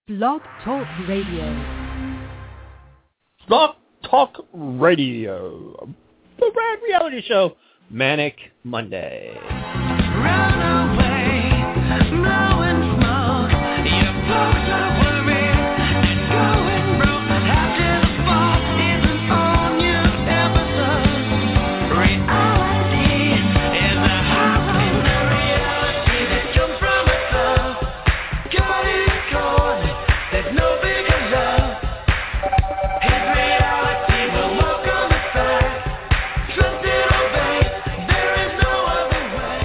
Blog Talk Radio. Blog Talk Radio. The Rad Reality Show, Manic Monday. Run away, blowing smoke. Your folks are worried and going broke. After the fall isn't on your episode. Reality is a hollow reality that comes from above. God is cold, there's no bigger love. His reality will welcome us back. Trust and obey, there is no other way.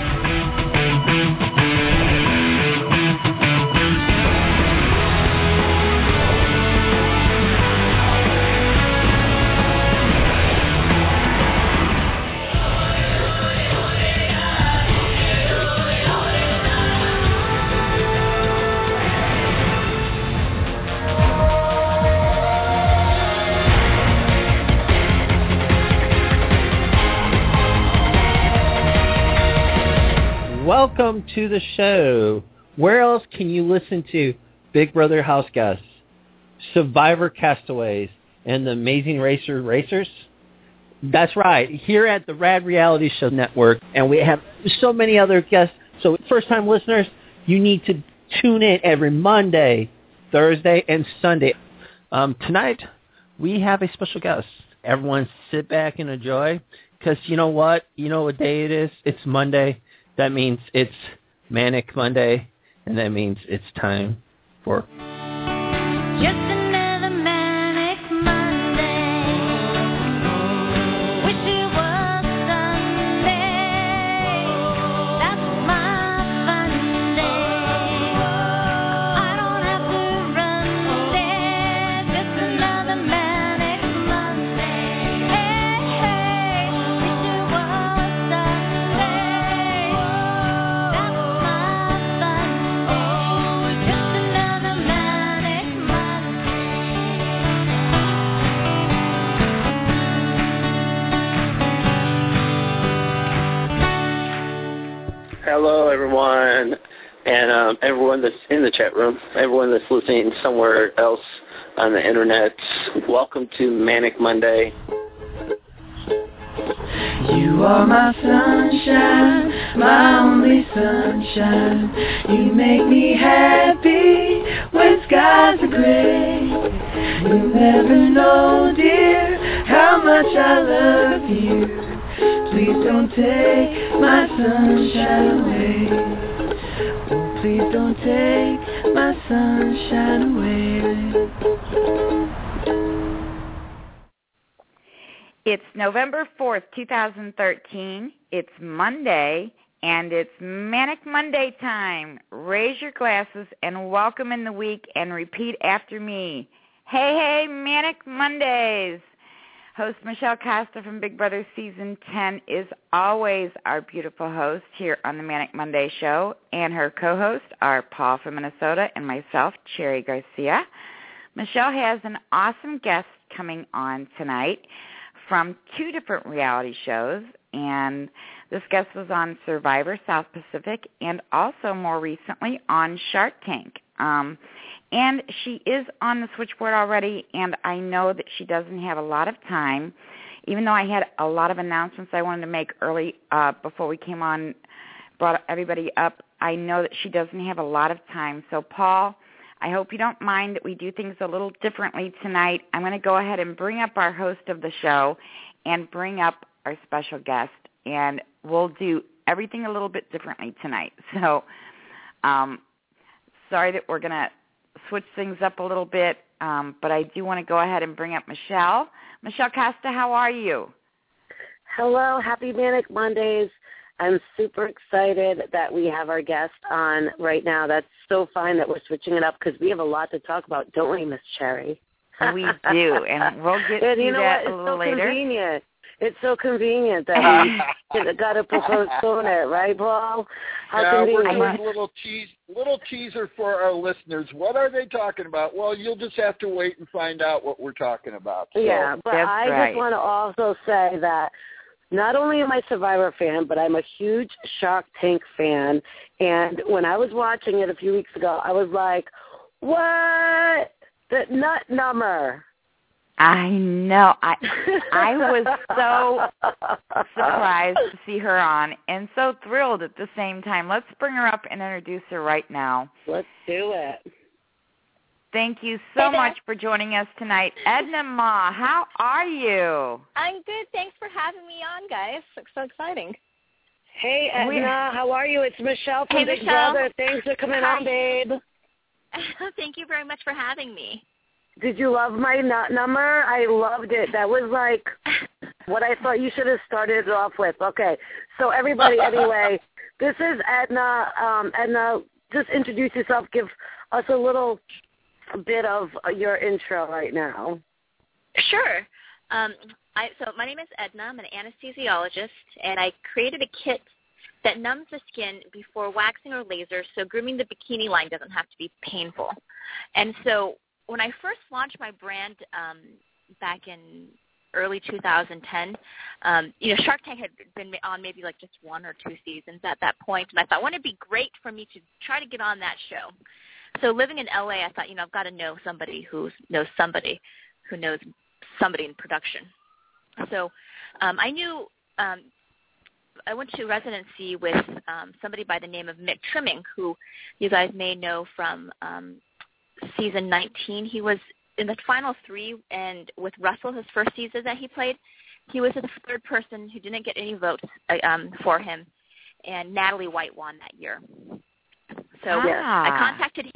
Welcome to the show. Where else can you listen to Big Brother House Guests, Survivor Castaways, and the Amazing Racers? That's right, here at the Rad Reality Show Network, and we have so many other guests. So first-time listeners, you need to tune in every Monday, Thursday, and Sunday. Tonight, we have a special guest. Everyone sit back and enjoy, because you know what? You know what day it is? It's Monday. That means it's Manic Monday, and that means it's time for... Just another manic Monday. Wish it was Sunday. That's my fun day. I don't have to run there. Just another manic Monday. Hey, hey. Wish it was Sunday. That's my fun day. Just another manic Hello, everyone, and everyone that's in the chat room, everyone that's listening somewhere else on the internet. Welcome to Manic Monday. You are my sunshine, my only sunshine. You make me happy when skies are gray. You'll never know, dear, how much I love you. Please don't take my sunshine away. Oh, please don't take my sunshine away. It's November 4th, 2013. It's Monday, and it's Manic Monday time. Raise your glasses and welcome in the week and repeat after me. Hey, hey, Manic Mondays. Host Michelle Costa from Big Brother Season 10 is always our beautiful host here on the Manic Monday Show, and her co-hosts are Paul from Minnesota and myself, Cherry Garcia. Michelle has an awesome guest coming on tonight from two different reality shows, and this guest was on Survivor South Pacific and also more recently on Shark Tank. And she is on the switchboard already, and I know that she doesn't have a lot of time, even though I had a lot of announcements I wanted to make early before we came on, brought everybody up. I know that she doesn't have a lot of time. So, Paul, I hope you don't mind that we do things a little differently tonight. I'm going to go ahead and bring up our host of the show and bring up our special guest, and we'll do everything a little bit differently tonight. So, sorry that we're going to switch things up a little bit, but I do want to go ahead and bring up Michelle. Michelle Costa, how are you? Hello, happy Manic Mondays. I'm super excited that we have our guest on right now. That's so fine that we're switching it up because we have a lot to talk about, don't we, Miss Cherry? We do, and we'll get to that a little later. Convenient. It's so convenient that we got to postpone it, right, Paul? How convenient. We're doing a little teaser for our listeners. What are they talking about? Well, you'll just have to wait and find out what we're talking about. So. Yeah, but I just want to also say that not only am I a Survivor fan, but I'm a huge Shark Tank fan. And when I was watching it a few weeks ago, I was like, What? The nut number. I know. I was so surprised to see her on and so thrilled at the same time. Let's bring her up and introduce her right now. Let's do it. Thank you so much for joining us tonight. Edna Ma, how are you? I'm good. Thanks for having me on, guys. It's so exciting. Hey, Edna, how are you? It's Michelle from Big Brother. Thanks for coming on, babe. Thank you very much for having me. Did you love my nut number? I loved it. That was like what I thought you should have started it off with. Okay, so everybody, anyway, this is Edna. Edna, just introduce yourself. Give us a little bit of your intro right now. Sure. So my name is Edna. I'm an anesthesiologist, and I created a kit that numbs the skin before waxing or laser, so grooming the bikini line doesn't have to be painful. And so when I first launched my brand back in early 2010, Shark Tank had been on maybe like just 1 or 2 seasons at that point, and I thought, wouldn't it be great for me to try to get on that show? So living in LA, I thought, I've got to know somebody who knows somebody in production. So I knew I went to residency with somebody by the name of Mick Trimming, who you guys may know from season 19. He was in the final 3, and with Russell, his first season that he played, he was the third person who didn't get any votes for him, and Natalie White won that year. So I contacted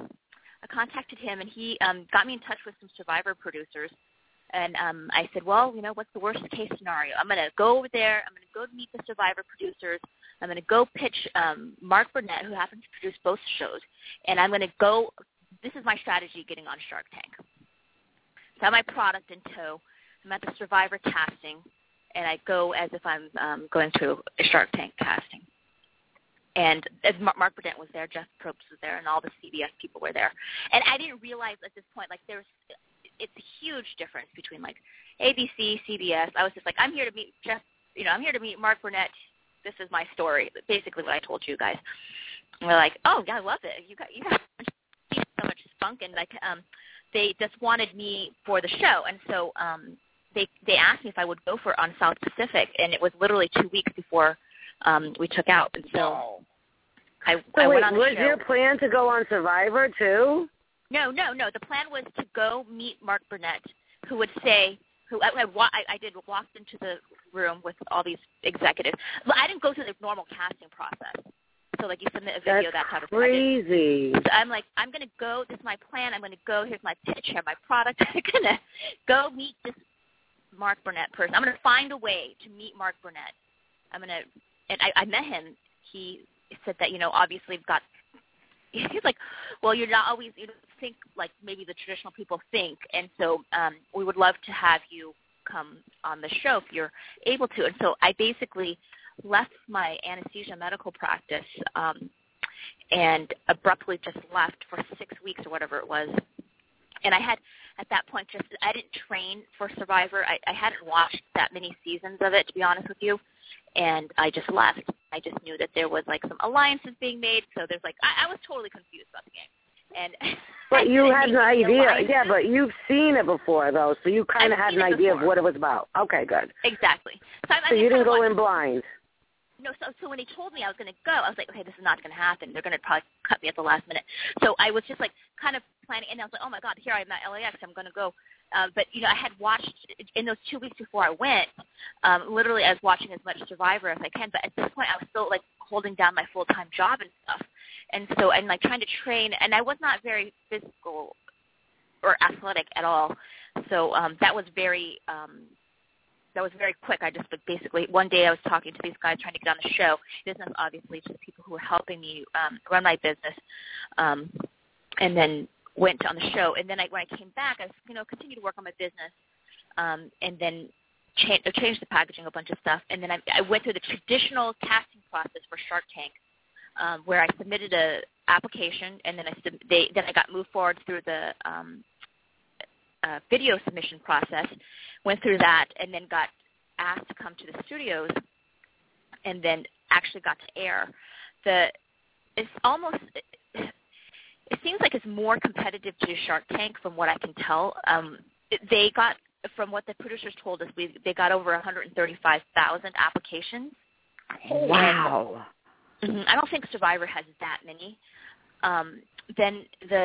him, and he got me in touch with some Survivor producers. And I said, well, what's the worst case scenario? I'm going to go over there. I'm going to go meet the Survivor producers. I'm going to go pitch Mark Burnett, who happens to produce both shows. And I'm going to go – this is my strategy getting on Shark Tank. So I have my product in tow. I'm at the Survivor casting, and I go as if I'm going to a Shark Tank casting. And as Mark Burnett was there, Jeff Probst was there, and all the CBS people were there. And I didn't realize at this point, like, it's a huge difference between, like, ABC, CBS. I was just like, I'm here to meet Jeff, I'm here to meet Mark Burnett. This is my story, basically what I told you guys. And we're like, oh, yeah, I love it. You got so much spunk, and, like, they just wanted me for the show. And so they asked me if I would go on South Pacific, and it was literally 2 weeks before we took out. And so I went on the show. Was your plan to go on Survivor, too? No. The plan was to go meet Mark Burnett, who would say, I walked into the room with all these executives. I didn't go through the normal casting process. So, like, you submit a video, that type of thing. Crazy. So I'm like, I'm going to go. This is my plan. I'm going to go. Here's my pitch. Here's my product. I'm going to go meet this Mark Burnett person. I'm going to find a way to meet Mark Burnett. And I met him. He said that, obviously we've got, he's like, well, you're not always, you don't think like maybe the traditional people think. And so we would love to have you come on the show if you're able to. And so I basically left my anesthesia medical practice and abruptly just left for 6 weeks or whatever it was. And I had, at that point, I didn't train for Survivor. I hadn't watched that many seasons of it, to be honest with you. And I just left. I just knew that there was, like, some alliances being made. So there's, like, I was totally confused about the game. And but you had an idea. Yeah, but you've seen it before, though, so you kind of had an idea of what it was about. Okay, good. Exactly. So you didn't go in blind. No, so when he told me I was going to go, I was like, okay, this is not going to happen. They're going to probably cut me at the last minute. So I was just, like, kind of planning, and I was like, oh, my God, here I'm at LAX. I'm going to go. But, I had watched, in those 2 weeks before I went, literally I was watching as much Survivor as I can. But at this point, I was still, like, holding down my full-time job and stuff. And so I'm, like, trying to train. And I was not very physical or athletic at all. So that was very quick. I just basically, one day I was talking to these guys trying to get on the show. Business, obviously, just people who were helping me run my business. And then went on the show. And then when I came back, I continued to work on my business, and then changed the packaging, a bunch of stuff. And then I went through the traditional casting process for Shark Tank, where I submitted a application, and then I got moved forward through the video submission process, went through that, and then got asked to come to the studios, and then actually got to air. It's it seems like it's more competitive to Shark Tank from what I can tell. They got, from what the producers told us, they got over 135,000 applications. Wow. And, I don't think Survivor has that many. Then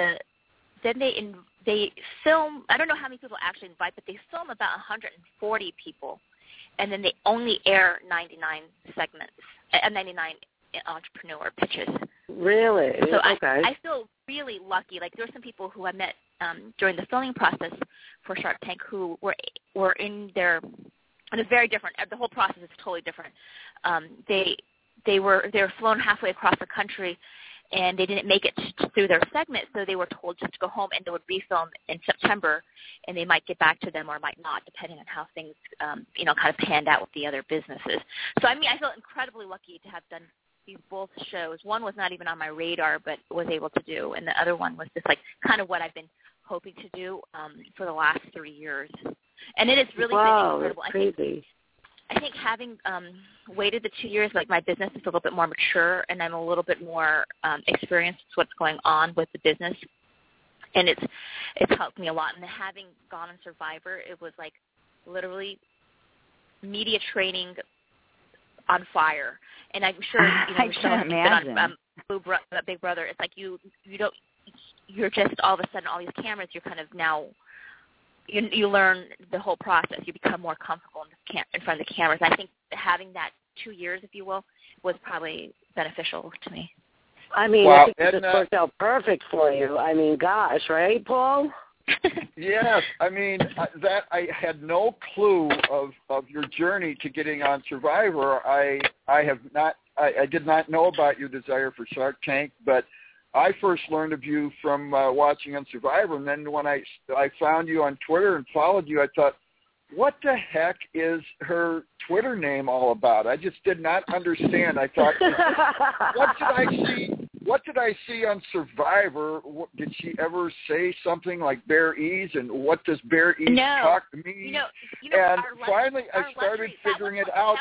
they film, I don't know how many people actually invite, but they film about 140 people, and then they only air 99 segments, 99 entrepreneur pitches. Really? So Okay. I feel really lucky. Like, there were some people who I met during the filming process for Shark Tank who were in their, and it's very different. The whole process is totally different. They were flown halfway across the country, and they didn't make it through their segment, so they were told just to go home, and they would refilm in September, and they might get back to them or might not, depending on how things, kind of panned out with the other businesses. So, I feel incredibly lucky to have done these both shows. One was not even on my radar, but was able to do, and the other one was just like kind of what I've been hoping to do for the last 3 years. And it has really been incredible. That's crazy. I think having waited the 2 years, like, my business is a little bit more mature, and I'm a little bit more experienced with what's going on with the business, and it's helped me a lot. And having gone on Survivor, it was like literally media training on fire. And I'm sure I can imagine. On Big Brother, it's like you're just all of a sudden all these cameras. You're kind of now. You learn the whole process. You become more comfortable in front of the cameras. I think having that 2 years, if you will, was probably beneficial to me. I think it just worked out perfect for you. Gosh, right, Paul? Yes. That I had no clue of your journey to getting on Survivor. I did not know about your desire for Shark Tank, but I first learned of you from watching on Survivor, and then when I found you on Twitter and followed you, I thought, what the heck is her Twitter name all about? I just did not understand. I thought, what did I see on Survivor? Did she ever say something like Bear Ease, and what does Bear Ease talk to me? And finally I started figuring it out.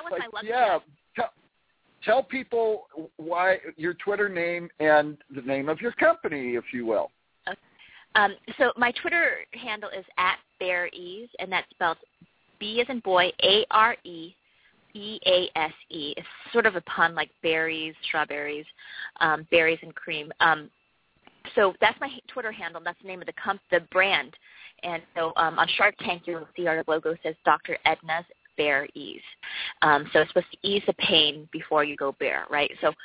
Tell people why your Twitter name and the name of your company, if you will. So my Twitter handle is @BearEase, and that's spelled B as in boy, AREEASE. It's sort of a pun, like berries, strawberries, berries and cream. So that's my Twitter handle. That's the name of the brand. And so on Shark Tank, you'll see our logo says Dr. Edna's Bear Ease. So it's supposed to ease the pain before you go bear, right? So,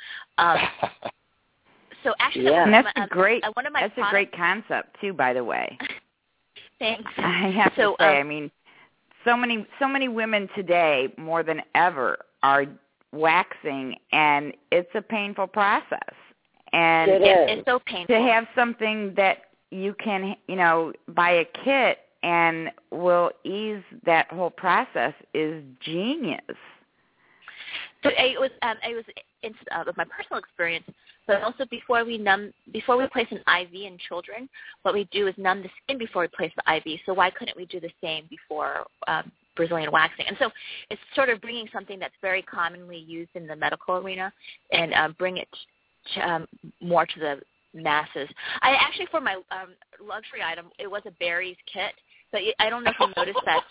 so actually, and that's a great concept too, by the way. Thanks. I have to say, so many women today more than ever are waxing, and it's a painful process. And it's so painful to have something that you can, buy a kit and will ease that whole process is genius. So it was my personal experience, but also before we place an IV in children, what we do is numb the skin before we place the IV. So why couldn't we do the same before Brazilian waxing? And so it's sort of bringing something that's very commonly used in the medical arena and bring it more to the masses. I actually, for my luxury item, it was a berries kit. But I don't know if you noticed that.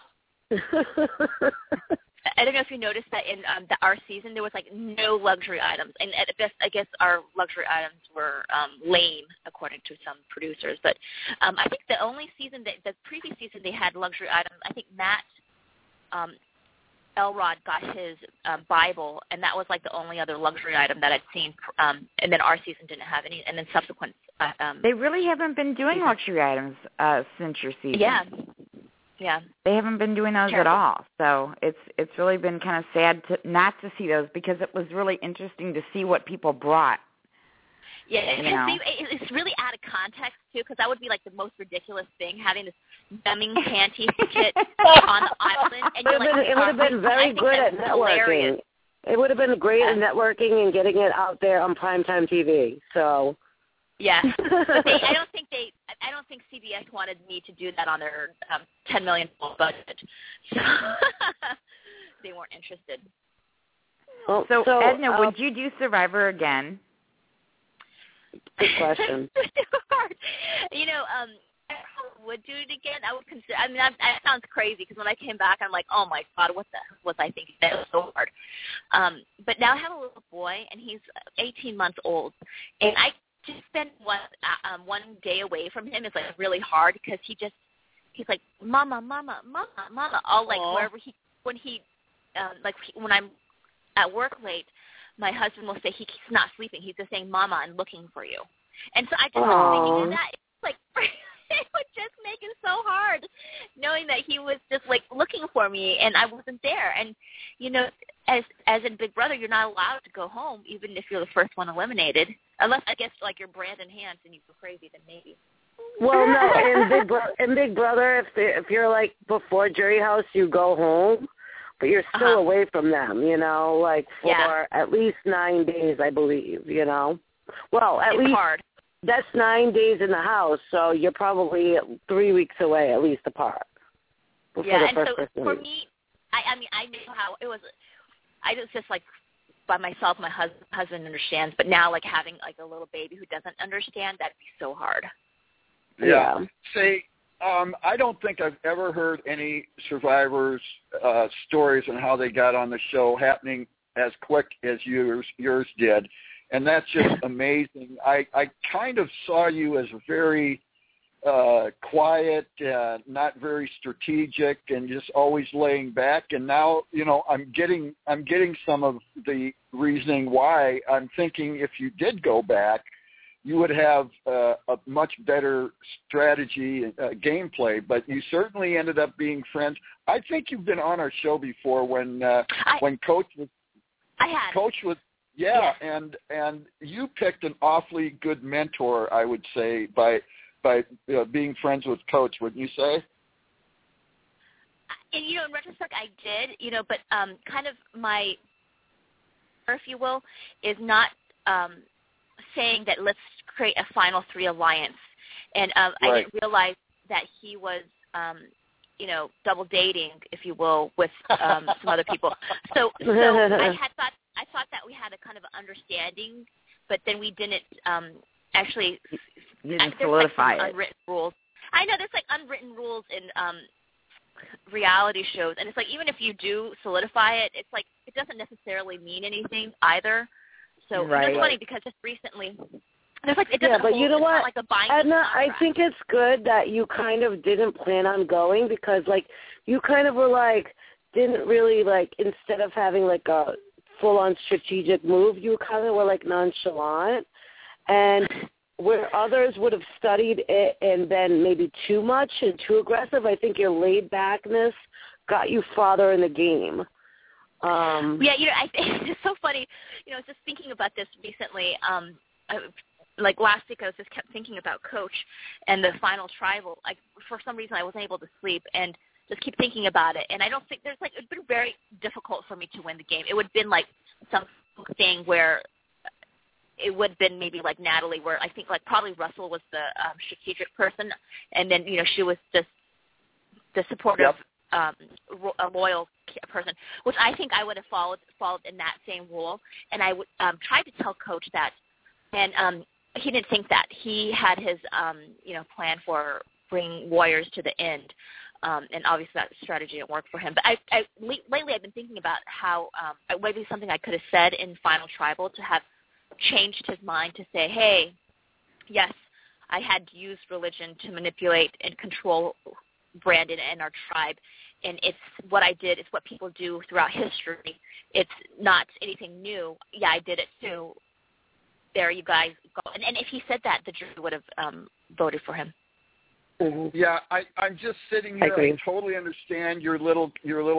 I don't know if you noticed that in our season there was like no luxury items, and at best I guess our luxury items were lame according to some producers. But I think the only season the previous season they had luxury items. I think Matt Elrod got his Bible, and that was like the only other luxury item that I'd seen. And then our season didn't have any, and then subsequent. They really haven't been doing luxury items since your season. Yeah. They haven't been doing those at all. So it's really been kind of sad not to see those, because it was really interesting to see what people brought. Yeah, it's really out of context too, because that would be like the most ridiculous thing, having this numbing panties kit on the island. And it would have been very good at networking. Hilarious. It would have been great at networking and getting it out there on primetime TV. So. Yeah, but I don't think CBS wanted me to do that on their $10 million budget, so they weren't interested. So Edna, would you do Survivor again? Good question. Too hard. You know, I would do it again. I would consider. I mean, that sounds crazy because when I came back, I'm like, oh my God, what the hell was I thinking? That was so hard. But now I have a little boy, and he's 18 months old, and I just spend one day away from him is like really hard because he's like mama, mama, mama, mama, all like wherever when I'm at work late, my husband will say he's not sleeping. He's just saying mama and looking for you. And so I just was thinking of that. It's like it would just make it so hard knowing that he was just like looking for me and I wasn't there. And you know, as in Big Brother, you're not allowed to go home even if you're the first one eliminated, unless I guess like you're Brandon Hans and you go crazy, then maybe. Well, no, in Big Brother, if you're like before Jury House, you go home, but you're still away from them, you know, like for at least 9 days, I believe, you know. Well, at least hard. That's 9 days in the house, so you're probably 3 weeks away, at least apart. Yeah, and so for me, I mean, I knew how it was. I was just like by myself. My husband understands, but now like having like a little baby who doesn't understand, that'd be so hard. Yeah. See, I don't think I've ever heard any survivors' stories on how they got on the show happening as quick as yours did. And that's just amazing. I kind of saw you as a very quiet, not very strategic, and just always laying back. And now, you know, I'm getting some of the reasoning why. I'm thinking if you did go back, you would have a much better strategy and gameplay. But you certainly ended up being friends. I think you've been on our show before when Coach was. I had. Coach was. Yeah, and you picked an awfully good mentor, I would say, by being friends with Coach, wouldn't you say? And, you know, in retrospect, I did, you know, but kind of my, if you will, is not saying that let's create a Final Three alliance. And I didn't realize that he was, you know, double dating, if you will, with some other people. So I thought that we had a kind of understanding, but then we didn't actually. Didn't solidify like unwritten rules. I know there's like unwritten rules in reality shows, and it's like even if you do solidify it, it's like it doesn't necessarily mean anything either. So it's funny because just recently. There's like, it doesn't but you know what, like a binding Edna, contract. I think it's good that you kind of didn't plan on going because, like, you kind of were like, didn't really, like, instead of having, like, a full-on strategic move, you kind of were, like, nonchalant. And where others would have studied it and been maybe too much and too aggressive, I think your laid-backness got you farther in the game. Yeah, you know, it's so funny. You know, I was just thinking about this recently. Like last week, I was just kept thinking about Coach and the final tribal. Like for some reason, I wasn't able to sleep and just keep thinking about it. And I don't think there's like it's been very difficult for me to win the game. It would have been like something where it would have been maybe like Natalie, where I think like probably Russell was the strategic person, and then you know she was just the supportive, a loyal person, which I think I would have followed in that same role. And I would try to tell Coach that, and he didn't think that. He had his, you know, plan for bringing Warriors to the end, and obviously that strategy didn't work for him. But lately I've been thinking about how maybe something I could have said in Final Tribal to have changed his mind to say, hey, yes, I had used religion to manipulate and control Brandon and our tribe, and it's what I did. It's what people do throughout history. It's not anything new. Yeah, I did it too. There you guys go. And if he said that, the jury would have voted for him. Mm-hmm. Yeah, I'm just sitting here. I totally understand your little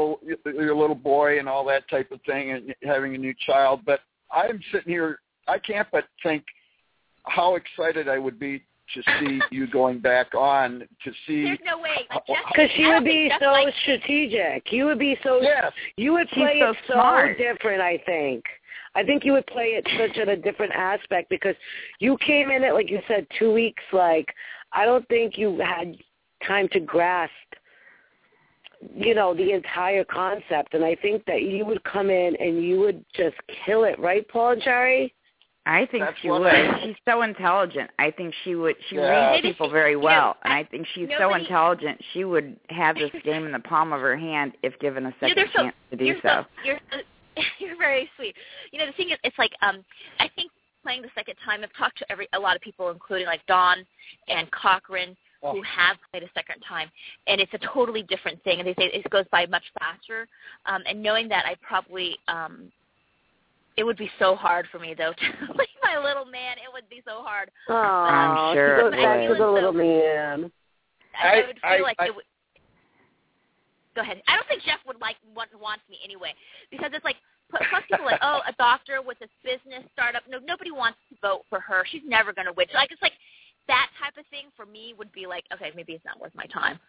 boy and all that type of thing, and having a new child. But I'm sitting here. I can't but think how excited I would be to see you going back on to see. There's no way. Because you would be so strategic. You would be so. Yes. You would play it so smart. different. I think you would play it such at a different aspect because you came in it, like you said, 2 weeks. Like, I don't think you had time to grasp, you know, the entire concept. And I think that you would come in and you would just kill it. Right, Paul and Sherry? I think That's she what would. I- She's so intelligent. I think she would. She Yeah. reads people very well, and I- I think she's so nobody- intelligent. She would have this game in the palm of her hand if given a second they're so- chance to do so. You're very sweet. You know, the thing is, it's like I think playing the second time, I've talked to a lot of people, including like Dawn and Cochran, who have played a second time, and it's a totally different thing. And they say it goes by much faster. And knowing that, I probably it would be so hard for me though to play my little man. It would be so hard. Oh, I'm sure she goes it back would. to the little man. I would feel like it would. Go ahead. I don't think Jeff would wants me anyway, because it's like plus people are like, oh, a doctor with a business startup. No, nobody wants to vote for her. She's never going to win. So I just like that type of thing for me would be like, okay, maybe it's not worth my time.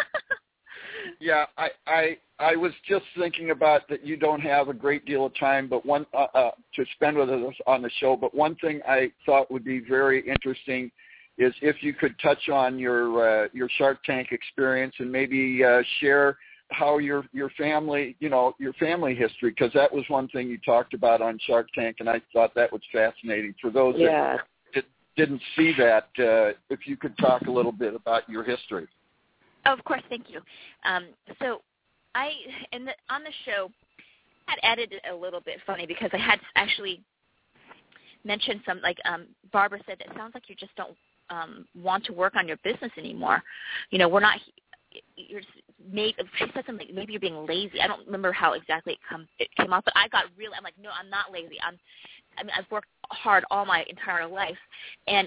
Yeah, I was just thinking about that you don't have a great deal of time, but one to spend with us on the show. But one thing I thought would be very interesting is if you could touch on your Shark Tank experience and maybe share how your family, your family history, because that was one thing you talked about on Shark Tank, and I thought that was fascinating. For those that didn't see that, if you could talk a little bit about your history. Oh, of course, thank you. So I on the show had edited it a little bit funny because I had actually mentioned some Barbara said that it sounds like you just don't want to work on your business anymore. We're not. You're just she said something. Maybe you're being lazy. I don't remember how exactly it came out, but I got really. I'm like, no, I'm not lazy. I've worked hard all my entire life, and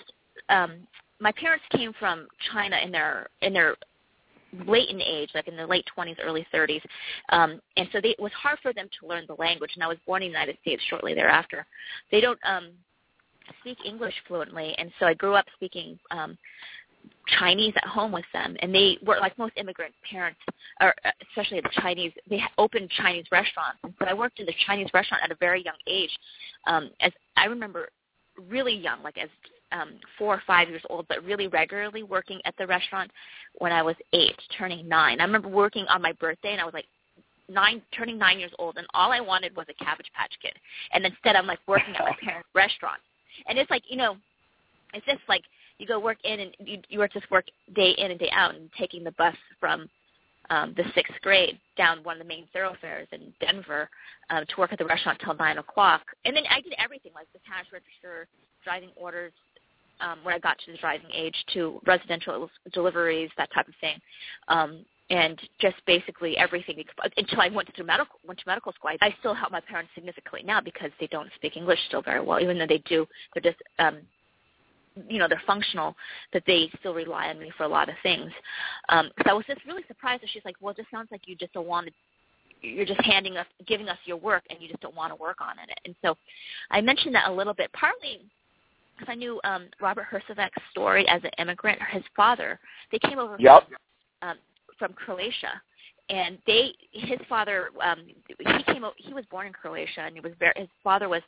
my parents came from China in their latent age, like in the late 20s, early 30s, and so it was hard for them to learn the language. And I was born in the United States shortly thereafter. They don't speak English fluently, and so I grew up speaking Chinese at home with them, and they were like most immigrant parents, or especially the Chinese. They opened Chinese restaurants, and so I worked in the Chinese restaurant at a very young age. As I remember, really young, like as 4 or 5 years old, but really regularly working at the restaurant when I was 8, turning 9. I remember working on my birthday, and I was like turning 9 years old, and all I wanted was a Cabbage Patch Kid. And instead, I'm like working at my parents' restaurant, and it's like it's just like. You go work in, and you just work day in and day out, and taking the bus from the 6th grade down one of the main thoroughfares in Denver to work at the restaurant till 9 o'clock. And then I did everything, like the cash register, driving orders when I got to the driving age, to residential deliveries, that type of thing, and just basically everything until I went to medical school. I still help my parents significantly now because they don't speak English still very well, even though they do. They're just they're functional, that they still rely on me for a lot of things. So I was just really surprised that she's like, well, it just sounds like you just don't want to, you're just giving us your work, and you just don't want to work on it. And so I mentioned that a little bit, partly because I knew Robert Herjavec's story as an immigrant. His father, they came over from Croatia, and his father, he was born in Croatia, and his father was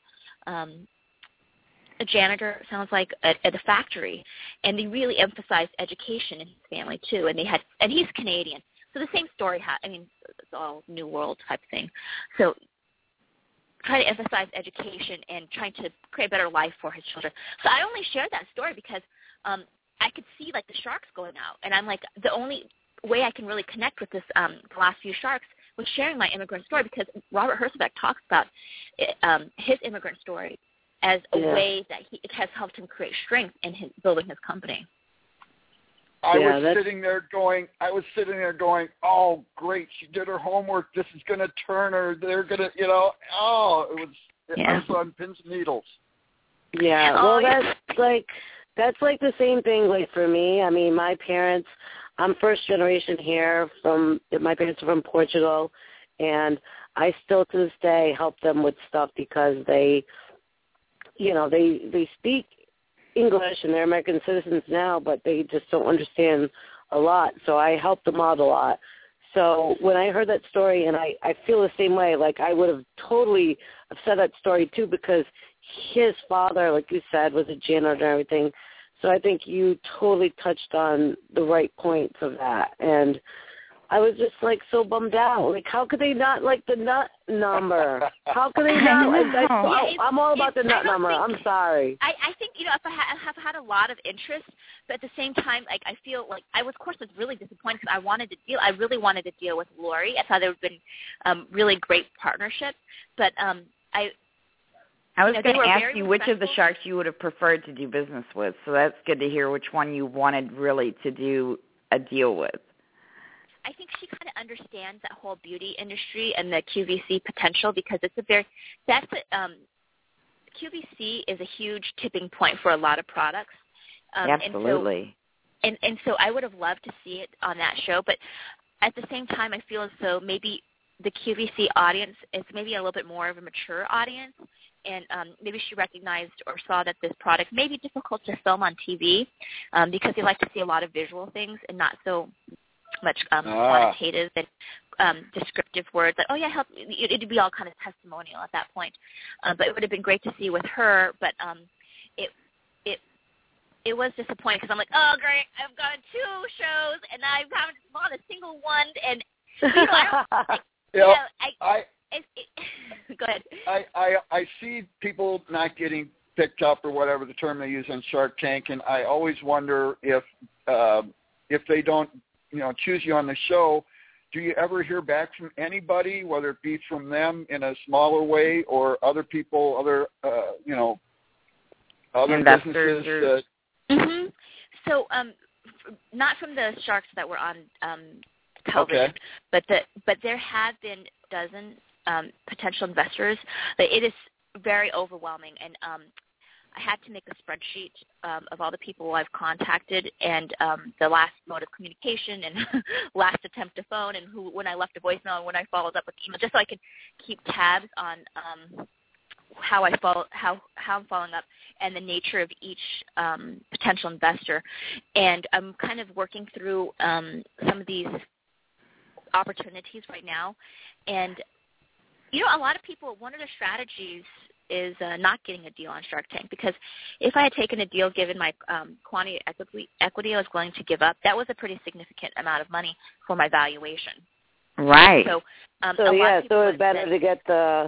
a janitor, it sounds like, at a factory, and they really emphasized education in his family too. And he's Canadian, so the same story. It's all New World type thing. So try to emphasize education and trying to create a better life for his children. So I only shared that story because I could see like the sharks going out, and I'm like, the only way I can really connect with this the last few sharks was sharing my immigrant story, because Robert Herjavec talks about his immigrant story as a way that it has helped him create strength in building his company. I was sitting there going, oh, great, she did her homework. This is going to turn her. They're going to, it was on pins and needles. Yeah, well, that's like the same thing, like for me. I mean, my parents, I'm first generation here. My parents are from Portugal, and I still to this day help them with stuff because they speak English and they're American citizens now, but they just don't understand a lot. So I help them out a lot. So when I heard that story, and I feel the same way, like I would have totally said that story too, because his father, like you said, was a janitor and everything. So I think you totally touched on the right points of that. And I was just like so bummed out. Like, how could they not like the nut number? How could they not? I'm all about the nut number. I'm sorry. I think, if I have had a lot of interest, but at the same time, like, I feel like I was, of course, was really disappointed because I really wanted to deal with Lori. I thought there would have been really great partnership, but I was going to ask you which of the sharks you would have preferred to do business with, so that's good to hear which one you wanted really to do a deal with. I think she kind of understands that whole beauty industry and the QVC potential because QVC is a huge tipping point for a lot of products. Absolutely. And so I would have loved to see it on that show, but at the same time, I feel as though maybe the QVC audience is maybe a little bit more of a mature audience, and maybe she recognized or saw that this product may be difficult to film on TV because they like to see a lot of visual things and not so much quantitative and descriptive words like, oh yeah, help. It'd be all kind of testimonial at that point. But it would have been great to see with her. But it was disappointing because I'm like, oh great, I've got 2 shows and I haven't bought a single one. And go ahead. I see people not getting picked up or whatever the term they use on Shark Tank, and I always wonder if they don't choose you on the show, do you ever hear back from anybody, whether it be from them in a smaller way or other people, other investors businesses? Mm-hmm. So, not from the sharks that were on television, but there have been dozens potential investors. But it is very overwhelming, and I had to make a spreadsheet of all the people I've contacted and the last mode of communication and last attempt to phone and when I left a voicemail and when I followed up with email, just so I could keep tabs on how I'm following up and the nature of each potential investor. And I'm kind of working through some of these opportunities right now. And, a lot of people, one of their strategies is not getting a deal on Shark Tank, because if I had taken a deal given my quantity equity I was willing to give up, that was a pretty significant amount of money for my valuation. Right. So it's better to get the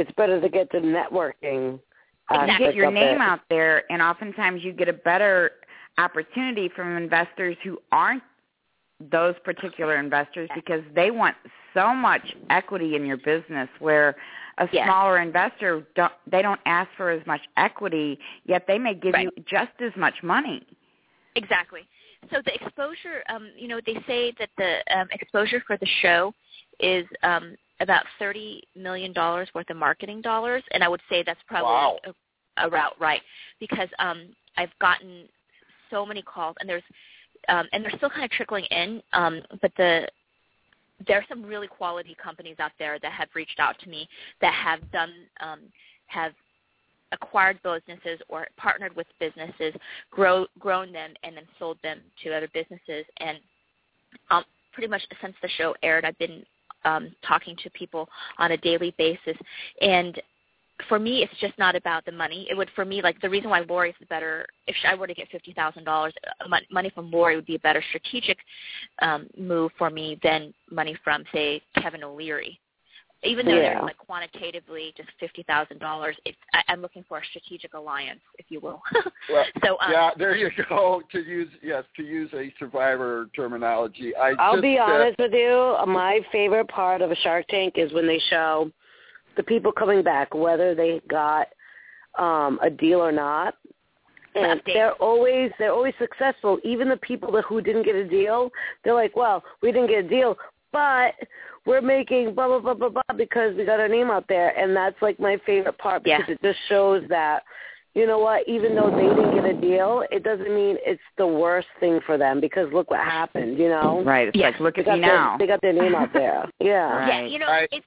networking. You get your name out there, and oftentimes you get a better opportunity from investors who aren't those particular investors because they want so much equity in your business, where a smaller investor, they don't ask for as much equity, yet they may give you just as much money. Exactly. So the exposure, they say that the exposure for the show is about $30 million worth of marketing dollars, and I would say that's probably about right, because I've gotten so many calls, and they're still kind of trickling in, but there are some really quality companies out there that have reached out to me that have have acquired businesses or partnered with businesses, grown them, and then sold them to other businesses. And pretty much since the show aired, I've been talking to people on a daily basis. And for me, it's just not about the money. It would, for me, like the reason why Lori is better, if I were to get $50,000, money from Lori would be a better strategic move for me than money from, say, Kevin O'Leary. Even though they're like quantitatively just $50,000, I'm looking for a strategic alliance, if you will. Well, so there you go. To use a Survivor terminology. I'll be honest with you. My favorite part of a Shark Tank is when they show the people coming back, whether they got a deal or not. And they're always successful. Even the people who didn't get a deal, they're like, well, we didn't get a deal, but we're making blah, blah, blah, blah, blah because we got our name out there. And that's like my favorite part because it just shows that, you know what, even though they didn't get a deal, it doesn't mean it's the worst thing for them because look what happened, you know? Right. It's like, look at me now. They got their name out there. Yeah. Right. Yeah, you know,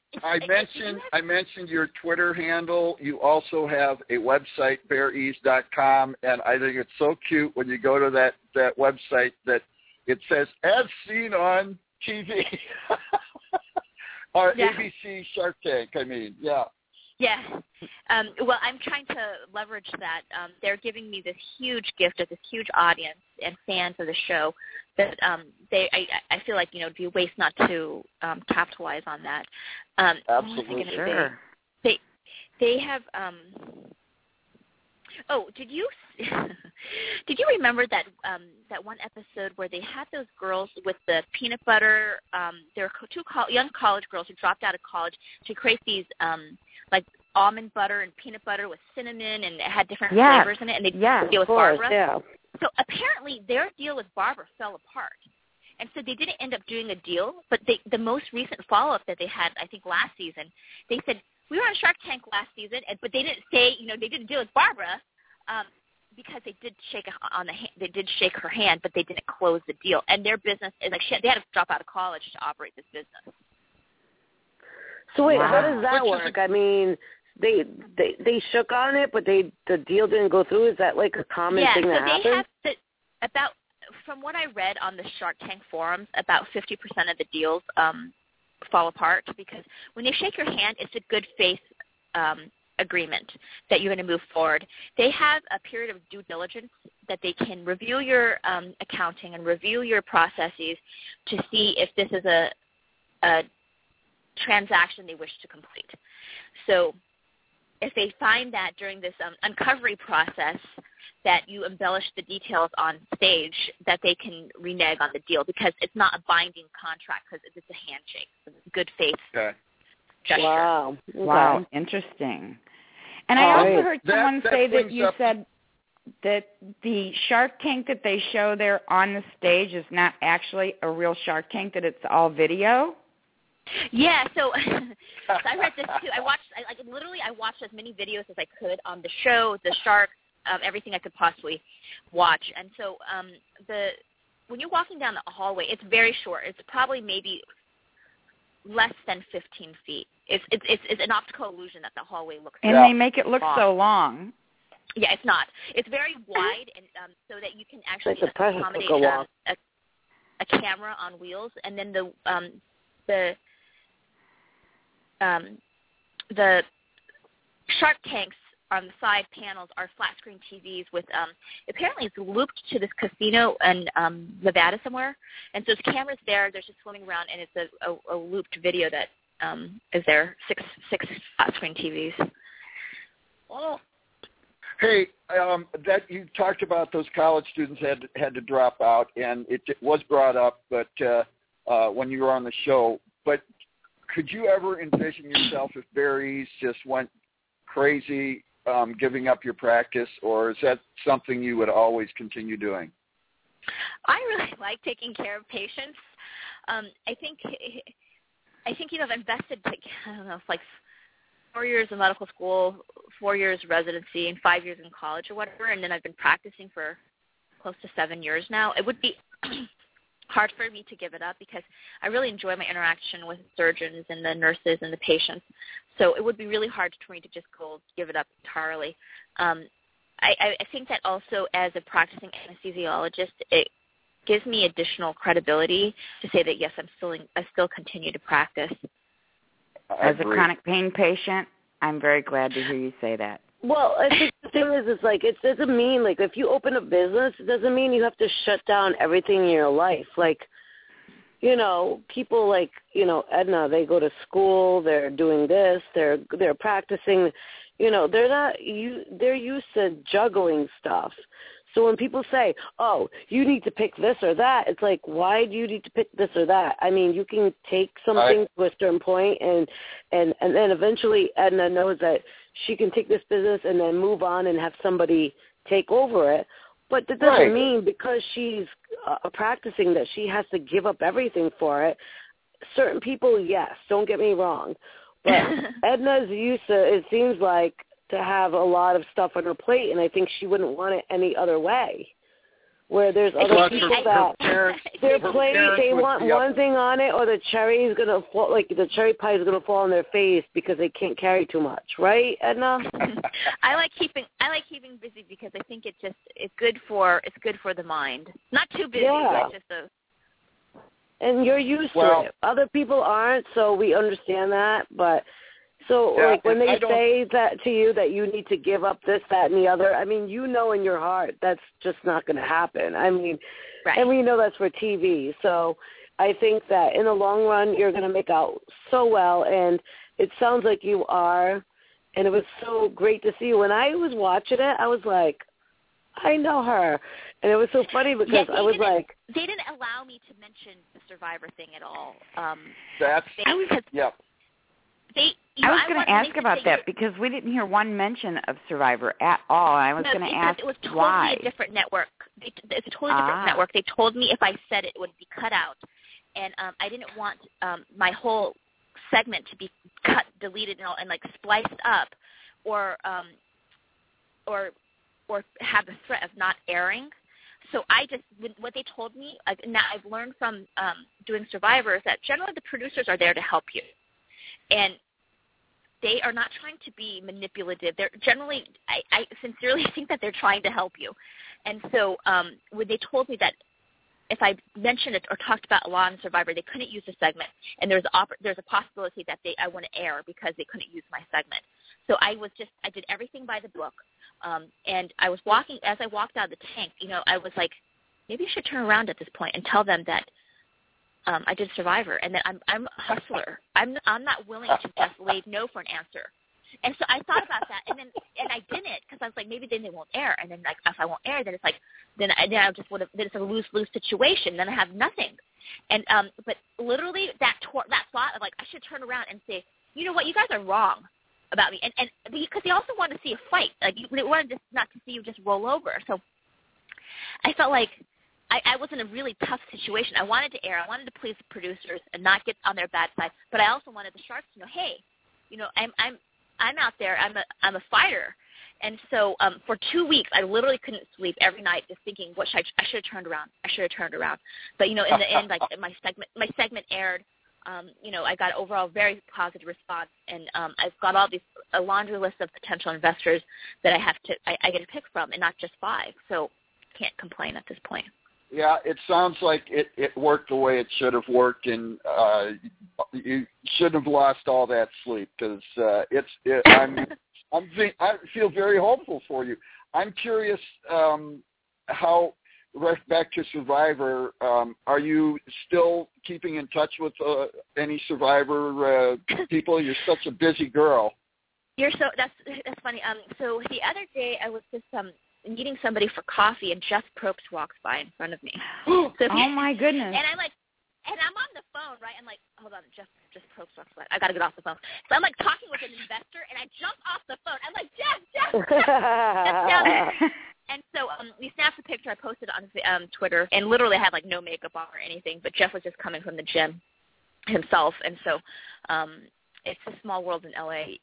I mentioned your Twitter handle. You also have a website, bearease.com, and I think it's so cute when you go to that website that it says, as seen on TV. Or ABC Shark Tank, I mean, yeah. Yeah. Well, I'm trying to leverage that. They're giving me this huge gift of this huge audience and fans of the show that I feel like, it'd be a waste not to capitalize on that. Absolutely. Sure. They have did you remember that one episode where they had those girls with the peanut butter? There were two young college girls who dropped out of college to create these like almond butter and peanut butter with cinnamon, and it had different flavors in it, and they deal with Barbara. Yeah. So apparently their deal with Barbara fell apart. And so they didn't end up doing a deal, but the most recent follow-up that they had, I think last season, they said, we were on Shark Tank last season, but they didn't say, they didn't deal with Barbara because they did shake her hand, but they didn't close the deal. And their business is like they had to drop out of college to operate this business. So wait, how does that work? I mean, they shook on it, but the deal didn't go through. Is that like a common thing that happens? From what I read on the Shark Tank forums, about 50% of the deals fall apart because when they shake your hand, it's a good faith agreement that you're going to move forward. They have a period of due diligence that they can review your accounting and review your processes to see if this is a transaction they wish to complete. So if they find that during this uncovery process that you embellish the details on stage, that they can renege on the deal because it's not a binding contract because it's a handshake. It's a good faith gesture. Wow. Okay. Wow, interesting. And I also heard someone say that you said that the Shark Tank that they show there on the stage is not actually a real Shark Tank, that it's all video? Yeah, so I read this too. I watched as many videos as I could on the show, the shark, everything I could possibly watch. And so when you're walking down the hallway, it's very short. It's probably maybe less than 15 feet. It's an optical illusion that the hallway looks and they make it look long. So long. Yeah, it's not. It's very wide, and so that you can actually accommodate a camera on wheels, and then the shark tanks on the side panels are flat screen TVs with apparently it's looped to this casino in Nevada somewhere, and so there's cameras there. They're just swimming around, and it's a looped video that is there. Six flat screen TVs. Oh. Hey, that you talked about those college students had to drop out, and it was brought up, but when you were on the show. But could you ever envision yourself if Barry's just went crazy, giving up your practice, or is that something you would always continue doing? I really like taking care of patients. I think I've invested like 4 years in medical school, 4 years residency, and 5 years in college or whatever, and then I've been practicing for close to 7 years now. It would be hard for me to give it up because I really enjoy my interaction with surgeons and the nurses and the patients. So it would be really hard for me to just go give it up entirely. I think that also as a practicing anesthesiologist, it gives me additional credibility to say that, yes, I still continue to practice. As a chronic pain patient, I'm very glad to hear you say that. Well, I think the thing is like, it doesn't mean, like, if you open a business, it doesn't mean you have to shut down everything in your life. Like, people like, Edna, they go to school, they're doing this, they're practicing, they're used to juggling stuff. So when people say, oh, you need to pick this or that, it's like, why do you need to pick this or that? I mean, you can take something to a certain point, and then eventually Edna knows that she can take this business and then move on and have somebody take over it. But that doesn't mean because she's practicing that she has to give up everything for it. Certain people, yes, don't get me wrong. But Edna's used to, it seems like, to have a lot of stuff on her plate, and I think she wouldn't want it any other way. Where there's other people that their plate, they want one thing on it, or the cherry is gonna fall, like the cherry pie is gonna fall on their face because they can't carry too much, right, Edna? I like keeping busy because I think it's good for the mind. Not too busy, but just and you're used to it. Other people aren't, so we understand that, but So, Yeah, like, when and they say that to you, that you need to give up this, that, and the other, I mean, you know in your heart that's just not going to happen. I mean, Right. and we know that's for TV. So I think that in the long run, you're going to make out so well, and it sounds like you are, and it was so great to see you. When I was watching it, I was like, I know her. And it was so funny because I was like... They didn't allow me to mention the Survivor thing at all. Yeah. I was going to ask about that because we didn't hear one mention of Survivor at all. I was going to ask it was totally why. a different network. It's a totally different network. They told me if I said it would be cut out. And I didn't want my whole segment to be cut, deleted, and like spliced up or have the threat of not airing. So I just, what they told me, now I've learned from doing Survivor is that generally the producers are there to help you. And they are not trying to be manipulative. They're generally, I sincerely think that they're trying to help you. And so when they told me that if I mentioned it or talked about a lot on Survivor, they couldn't use the segment, and there's a possibility that I want to air because they couldn't use my segment. So I did everything by the book, and I was walking, as I walked out of the tank, I was like, maybe I should turn around at this point and tell them that I did Survivor, and that I'm a hustler. I'm not willing to just leave no for an answer. And so I thought about that, and I didn't because I was like, maybe then they won't air, and then like if I won't air, then it's like then I just would have, then it's a lose-lose situation. Then I have nothing. And but literally that thought of like I should turn around and say, you know what, you guys are wrong about me, and because they also want to see a fight, like they wanted just not to see you just roll over. So I felt like I was in a really tough situation. I wanted to air, I wanted to please the producers and not get on their bad side, but I also wanted the Sharks to know, hey, I'm out there. I'm a fighter, and so for 2 weeks I literally couldn't sleep every night, just thinking, what should I should have turned around. I should have turned around. But in the end, like my segment aired. I got overall very positive response, and I've got a laundry list of potential investors that I get to pick from, and not just 5. So can't complain at this point. Yeah, it sounds like it worked the way it should have worked, and you shouldn't have lost all that sleep because I feel very hopeful for you. I'm curious how, right back to Survivor, are you still keeping in touch with any Survivor people? You're such a busy girl. That's funny. So the other day I was just meeting somebody for coffee, and Jeff Probst walks by in front of me. Oh my goodness! And I'm on the phone, right? I'm like, hold on, Jeff Probst walks by. I got to get off the phone. So I'm like talking with an investor, and I jump off the phone. I'm like, Jeff, Jeff's down there. And so we snapped a picture. I posted it on Twitter, and literally had like no makeup on or anything. But Jeff was just coming from the gym himself, and so it's a small world in LA,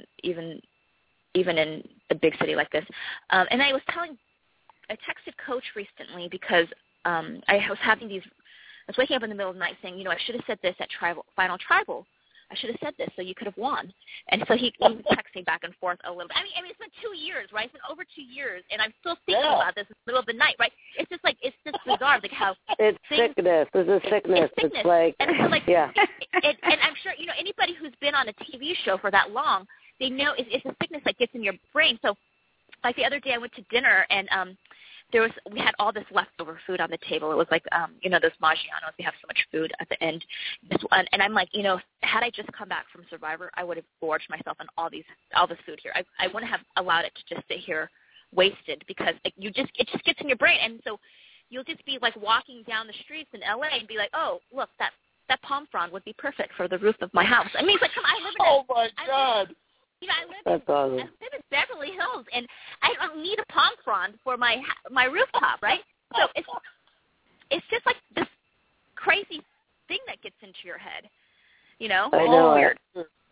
even in a big city like this. And I texted Coach recently because I was waking up in the middle of the night saying, I should have said this at Final Tribal. I should have said this so you could have won. And so he was texting back and forth a little bit. I mean, it's been 2 years, right? It's been over 2 years, and I'm still thinking about this in the middle of the night, right? It's just bizarre, like how it's sickness. This is sickness. It's like, and so like, yeah. And I'm sure anybody who's been on a TV show for that long, they know it's a sickness that gets in your brain. So, like the other day, I went to dinner, and we had all this leftover food on the table. It was like, those Maggianos. We have so much food at the end. And I'm like, had I just come back from Survivor, I would have gorged myself on all this food here. I wouldn't have allowed it to just sit here wasted because like, it just gets in your brain. And so you'll just be like walking down the streets in LA and be like, oh, look, that palm frond would be perfect for the roof of my house. I mean, it's like, come on, I live in Oh my God. I live in Beverly Hills, and I don't need a palm frond for my rooftop, right? So it's just like this crazy thing that gets into your head, I know. Weird.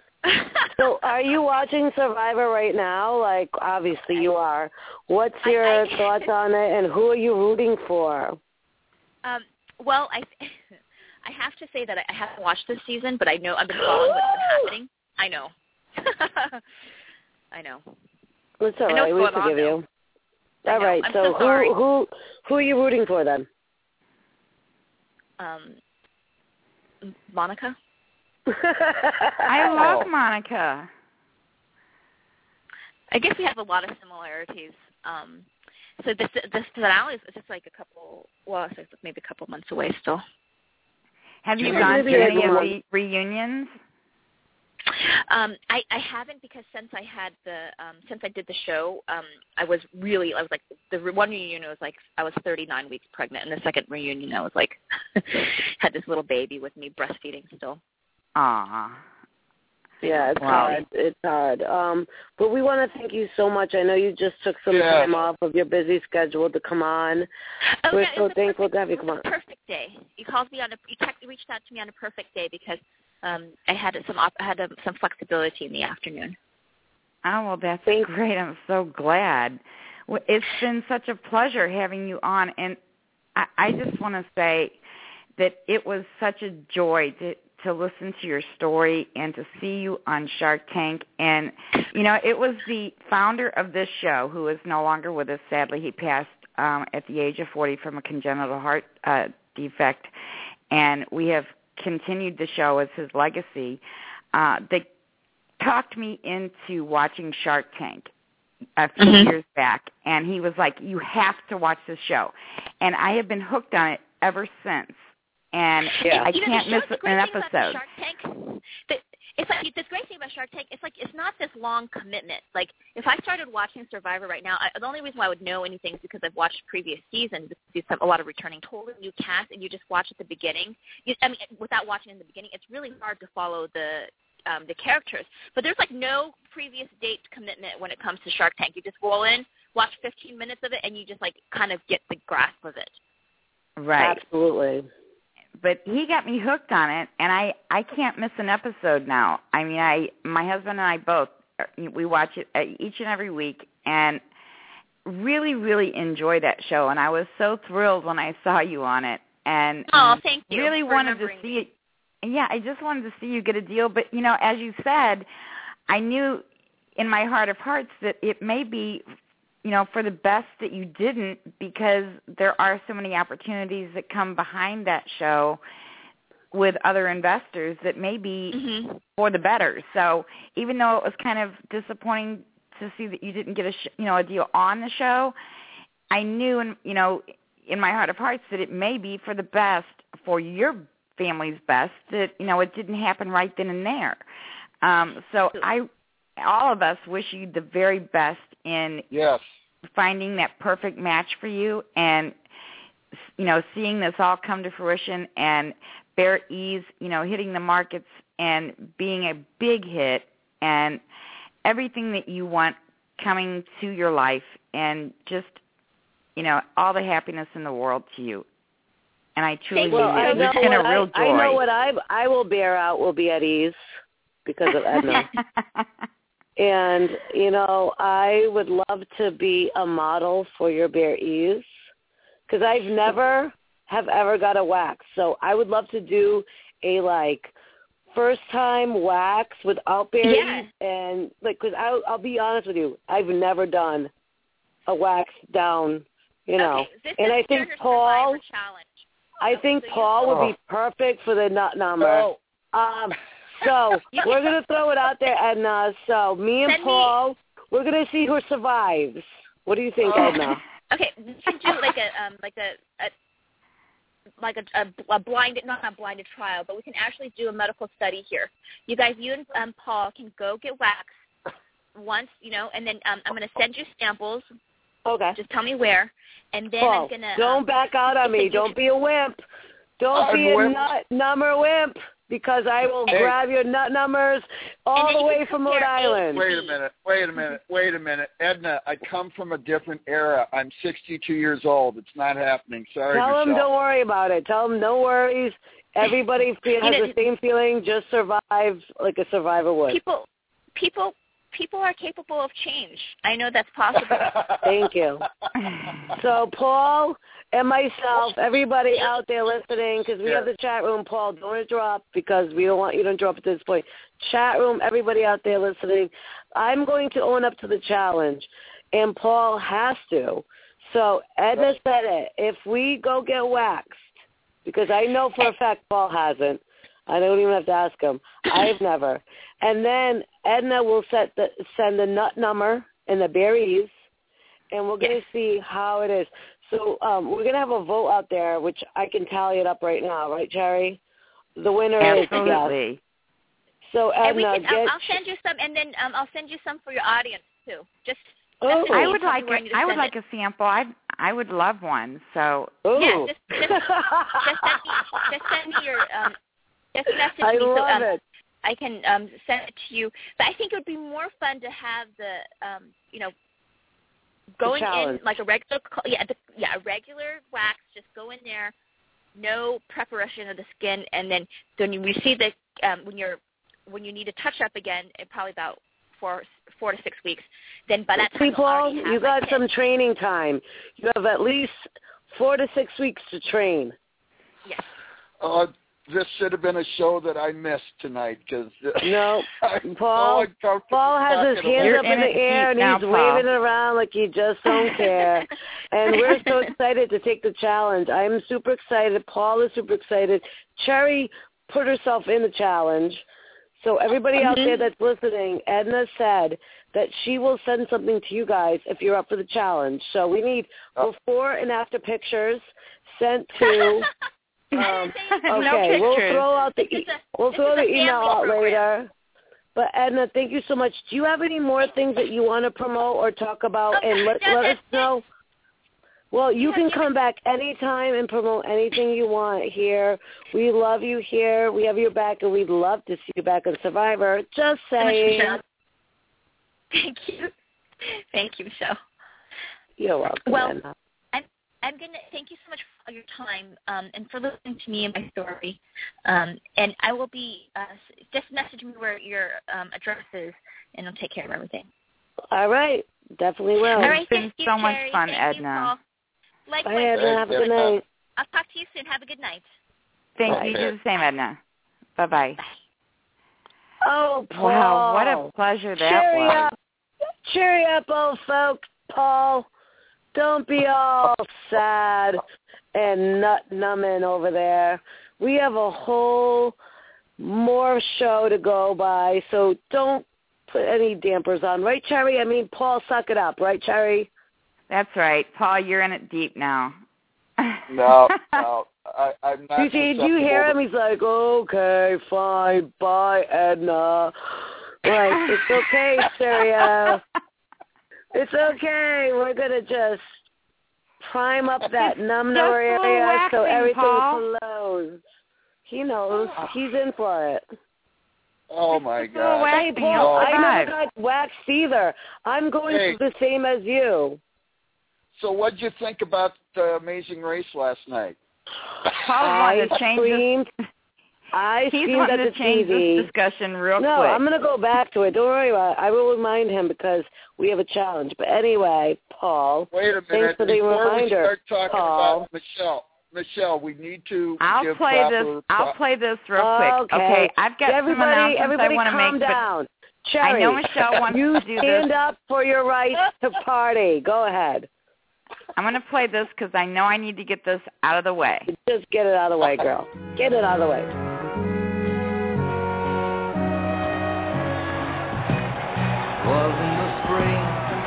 So are you watching Survivor right now? Like, obviously you are. What's your thoughts on it, and who are you rooting for? Well, I have to say that I haven't watched this season, but I know I've been following what's been happening. I know. I know. It's all right. We forgive you. All right. So who are you rooting for then? Monica. I love Monica. I guess we have a lot of similarities. So this finale is just like it's maybe a couple months away still. Have you gone to any of the reunions? I haven't, because since I did the show, I was like, the one reunion was like I was 39 weeks pregnant, and the second reunion I was like had this little baby with me breastfeeding still. Aww. Yeah, it's hard. It's hard. But we want to thank you so much. I know you just took some time off of your busy schedule to come on. We're so thankful to have you come on. It was a perfect day. You reached out to me on a perfect day because I had some flexibility in the afternoon. Oh, well, that's great. I'm so glad. It's been such a pleasure having you on, and I just want to say that it was such a joy to listen to your story and to see you on Shark Tank. And, it was the founder of this show who is no longer with us. Sadly, he passed at the age of 40 from a congenital heart defect, and we have continued the show as his legacy. They talked me into watching Shark Tank a few years back, and he was like, you have to watch this show. And I have been hooked on it ever since. And I can't miss an episode. Shark Tank, it's like this great thing about Shark Tank. It's like it's not this long commitment. Like if I started watching Survivor right now, the only reason why I would know anything is because I've watched previous seasons. A lot of returning, totally new cast, and you just watch at the beginning. Without watching in the beginning, it's really hard to follow the characters. But there's like no previous date commitment when it comes to Shark Tank. You just roll in, watch 15 minutes of it, and you just like kind of get the grasp of it. Right. Absolutely. But he got me hooked on it, and I can't miss an episode now. I mean, my husband and I both, we watch it each and every week, and really, really enjoy that show. And I was so thrilled when I saw you on it, and thank you. Really wanted to see it. Yeah, I just wanted to see you get a deal. But as you said, I knew in my heart of hearts that it may be, for the best that you didn't, because there are so many opportunities that come behind that show with other investors that may be for the better. So even though it was kind of disappointing to see that you didn't get a deal on the show, I knew in my heart of hearts that it may be for the best, for your family's best, that it didn't happen right then and there. So all of us wish you the very best in finding that perfect match for you, and seeing this all come to fruition, and Bare Ease hitting the markets and being a big hit, and everything that you want coming to your life, and just all the happiness in the world to you. And I truly mean it. It's been a real joy. I know what I will bear out will be at ease because of Edna. And, I would love to be a model for your Bare Ease, because I've never have ever got a wax. So I would love to do a, first-time wax without Bare Ease. And, because I'll be honest with you, I've never done a wax down, Okay, and I think Paul would be perfect for the nut number. So we're going to throw it out there, Edna. So me and Paul, we're going to see who survives. What do you think, Edna? Okay, we can do a blinded, not a blinded trial, but we can actually do a medical study here. You and Paul can go get waxed once, and then I'm going to send you samples. Okay. Just tell me where, and then Paul, I'm going to. Don't back out on me. Don't be a wimp. Don't be a nut number wimp. Because I will grab your nut numbers all the way from Rhode Island. Wait a minute. Edna, I come from a different era. I'm 62 years old. It's not happening. Sorry, Tell them don't worry about it. Tell them no worries. Everybody has the same feeling. Just survive like a survivor would. People are capable of change. I know that's possible. Thank you. So, Paul and myself, everybody out there listening, because we have the chat room, Paul, don't interrupt, because we don't want you to interrupt at this point. Chat room, everybody out there listening, I'm going to own up to the challenge, and Paul has to. So, Edna said it. If we go get waxed, because I know for a fact Paul hasn't, I don't even have to ask him. I've never. And then Edna will send the nut number and the berries, and we're going to see how it is. So we're going to have a vote out there, which I can tally it up right now, right, Cherry? The winner is Absolutely. So Edna, I'll send you some, and then I'll send you some for your audience too. Just I would like a sample. I would love one. So yeah, just send me your just message me so I can send it to you. But I think it would be more fun to have the going in like a regular a regular wax. Just go in there, no preparation of the skin, and then when we see the when you need to touch up again, in probably about 4 to 6 weeks, then by that time Paul, you got some training time. You have at least 4 to 6 weeks to train. Yes. This should have been a show that I missed tonight because no, Paul has his hands up in the air and he's waving it around like he just don't care. And we're so excited to take the challenge. I'm super excited. Paul is super excited. Cherry put herself in the challenge. So everybody out there that's listening, Edna said that she will send something to you guys if you're up for the challenge. So we need before and after pictures sent to. Okay, we'll throw the email out later. But Edna, thank you so much. Do you have any more things that you want to promote or talk about? And let us know. Well, you can come back anytime and promote anything you want here. We love you here. We have your back, and we'd love to see you back on Survivor. Just saying. Thank you, Michelle. You're welcome. Well, I'm going to thank you so much for your time and for listening to me and my story. And I will be just message me where your address is, and I'll take care of everything. All right. Definitely will. All right, it's been so much fun, Edna. Likewise. Bye, Edna. Have a good night. I'll talk to you soon. Have a good night. Thank you. You do the same, Edna. Bye-bye. Oh, Paul. Wow, what a pleasure that was. Cheery up, old folks. Paul, don't be all sad and nut-numbing over there. We have a whole more show to go by, so don't put any dampers on. Right, Cherry? I mean, Paul, suck it up. Right, Cherry? That's right. Paul, you're in it deep now. No. I'm not. Did you hear him? He's like, okay, fine, bye, Edna. Like, it's okay, Stereo. It's okay. We're going to just prime up that numb area so everything flows. He knows. He's in for it. Oh, my God. Hey, Paul, I never got waxed either. I'm going through the same as you. So what did you think about the Amazing Race last night? I screamed at the to change TV. This discussion real quick. No, I'm going to go back to it. Don't worry about it. I will remind him because we have a challenge. But anyway, Paul, wait a minute. Thanks for the reminder, we start talking Paul. about Michelle, we need to I'll play this real quick. Okay, I've got some announcements I want to make. Calm down. But Cherry, I know Michelle wants to do this. You stand up for your right to party. Go ahead. I'm going to play this because I know I need to get this out of the way. Just get it out of the way, girl. Get it out of the way. Was in the spring,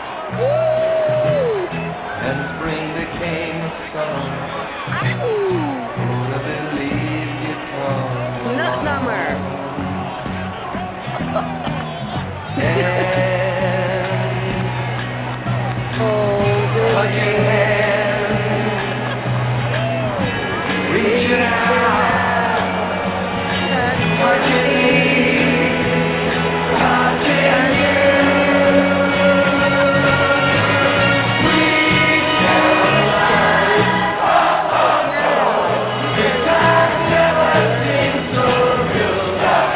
and spring became the summer. Who'd have believed you'd come? Nut number. Touch your hand, reach it out, touch your knees, touch it again. We shall rise, this has never seemed so real.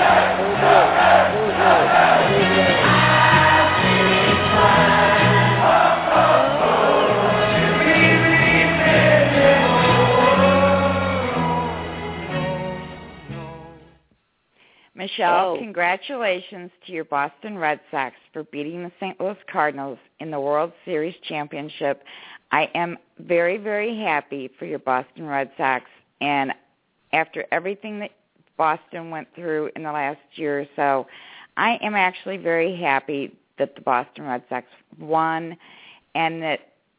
Michelle, congratulations to your Boston Red Sox for beating the St. Louis Cardinals in the World Series Championship. I am very, very happy for your Boston Red Sox. And after everything that Boston went through in the last year or so, I am actually very happy that the Boston Red Sox won, and that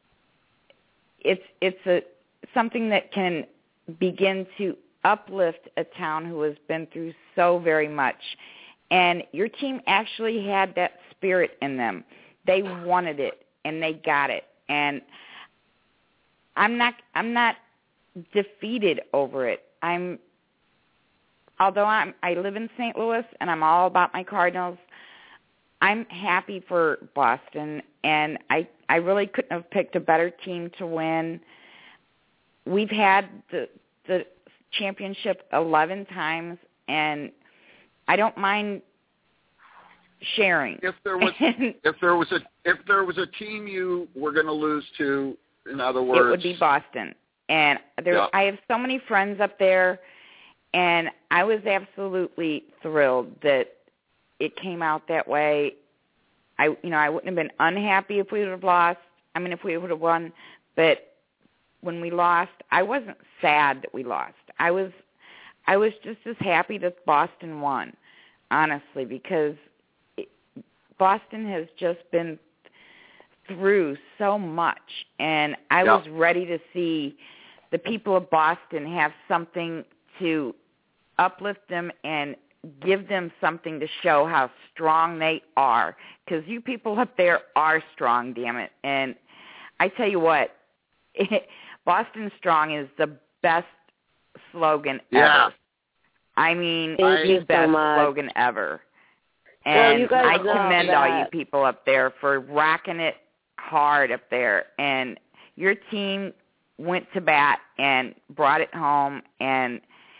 it's something that can begin to uplift a town who has been through so very much. And your team actually had that spirit in them. They wanted it, and they got it. And I'm not defeated over it. Although I live in St. Louis and I'm all about my Cardinals, I'm happy for Boston, and I really couldn't have picked a better team to win. We've had the championship 11 times, and I don't mind sharing. If there was a team you were going to lose to, in other words, it would be Boston. And I have so many friends up there, and I was absolutely thrilled that it came out that way. I wouldn't have been unhappy if we would have lost. I mean, if we would have won, but when we lost, I wasn't sad that we lost. I was just as happy that Boston won, honestly, because Boston has just been through so much, and I was ready to see the people of Boston have something to uplift them and give them something to show how strong they are, because you people up there are strong, damn it. And I tell you what, Boston Strong is the best slogan ever. I mean, the best slogan ever. And you guys I commend all you people up there for rocking it hard up there. And your team went to bat and brought it home. And,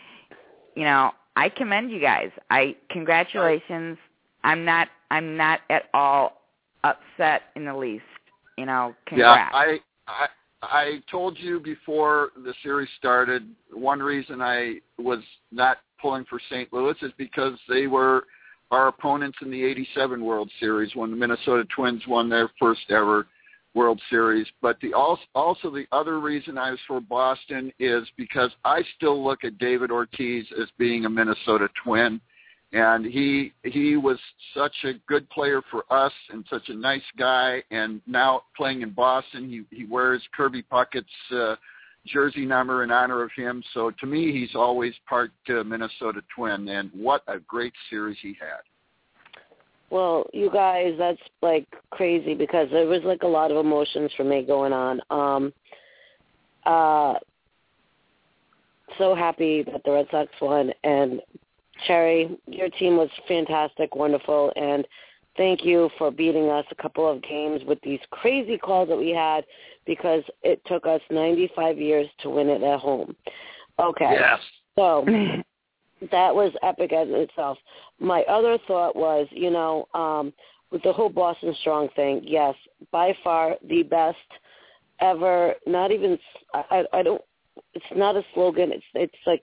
I commend you guys. Congratulations. I'm not at all upset in the least. Congrats. Yeah, I told you before the series started, one reason I was not pulling for St. Louis is because they were our opponents in the '87 World Series when the Minnesota Twins won their first ever World Series. But also the other reason I was for Boston is because I still look at David Ortiz as being a Minnesota Twin. And he was such a good player for us and such a nice guy. And now playing in Boston, he wears Kirby Puckett's jersey number in honor of him. So to me, he's always part Minnesota Twin. And what a great series he had. Well, you guys, that's like crazy because there was like a lot of emotions for me going on. So happy that the Red Sox won, and Cherry, your team was fantastic, wonderful, and thank you for beating us a couple of games with these crazy calls that we had because it took us 95 years to win it at home. Okay. Yes. So that was epic as itself. My other thought was, with the whole Boston Strong thing, yes, by far the best ever, not even, I don't, it's not a slogan, it's like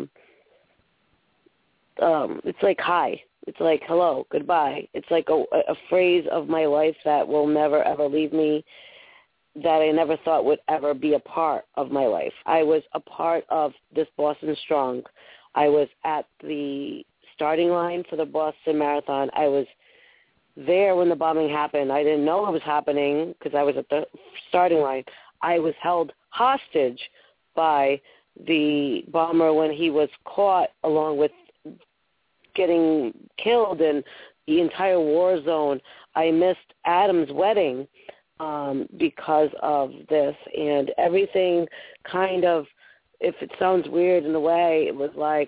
hi. It's like hello, goodbye. It's like a phrase of my life that will never, ever leave me, that I never thought would ever be a part of my life. I was a part of this Boston Strong. I was at the starting line for the Boston Marathon. I was there when the bombing happened. I didn't know it was happening because I was at the starting line. I was held hostage by the bomber when he was caught, along with getting killed in the entire war zone. I missed Adam's wedding because of this, and everything kind of, if it sounds weird in a way, it was like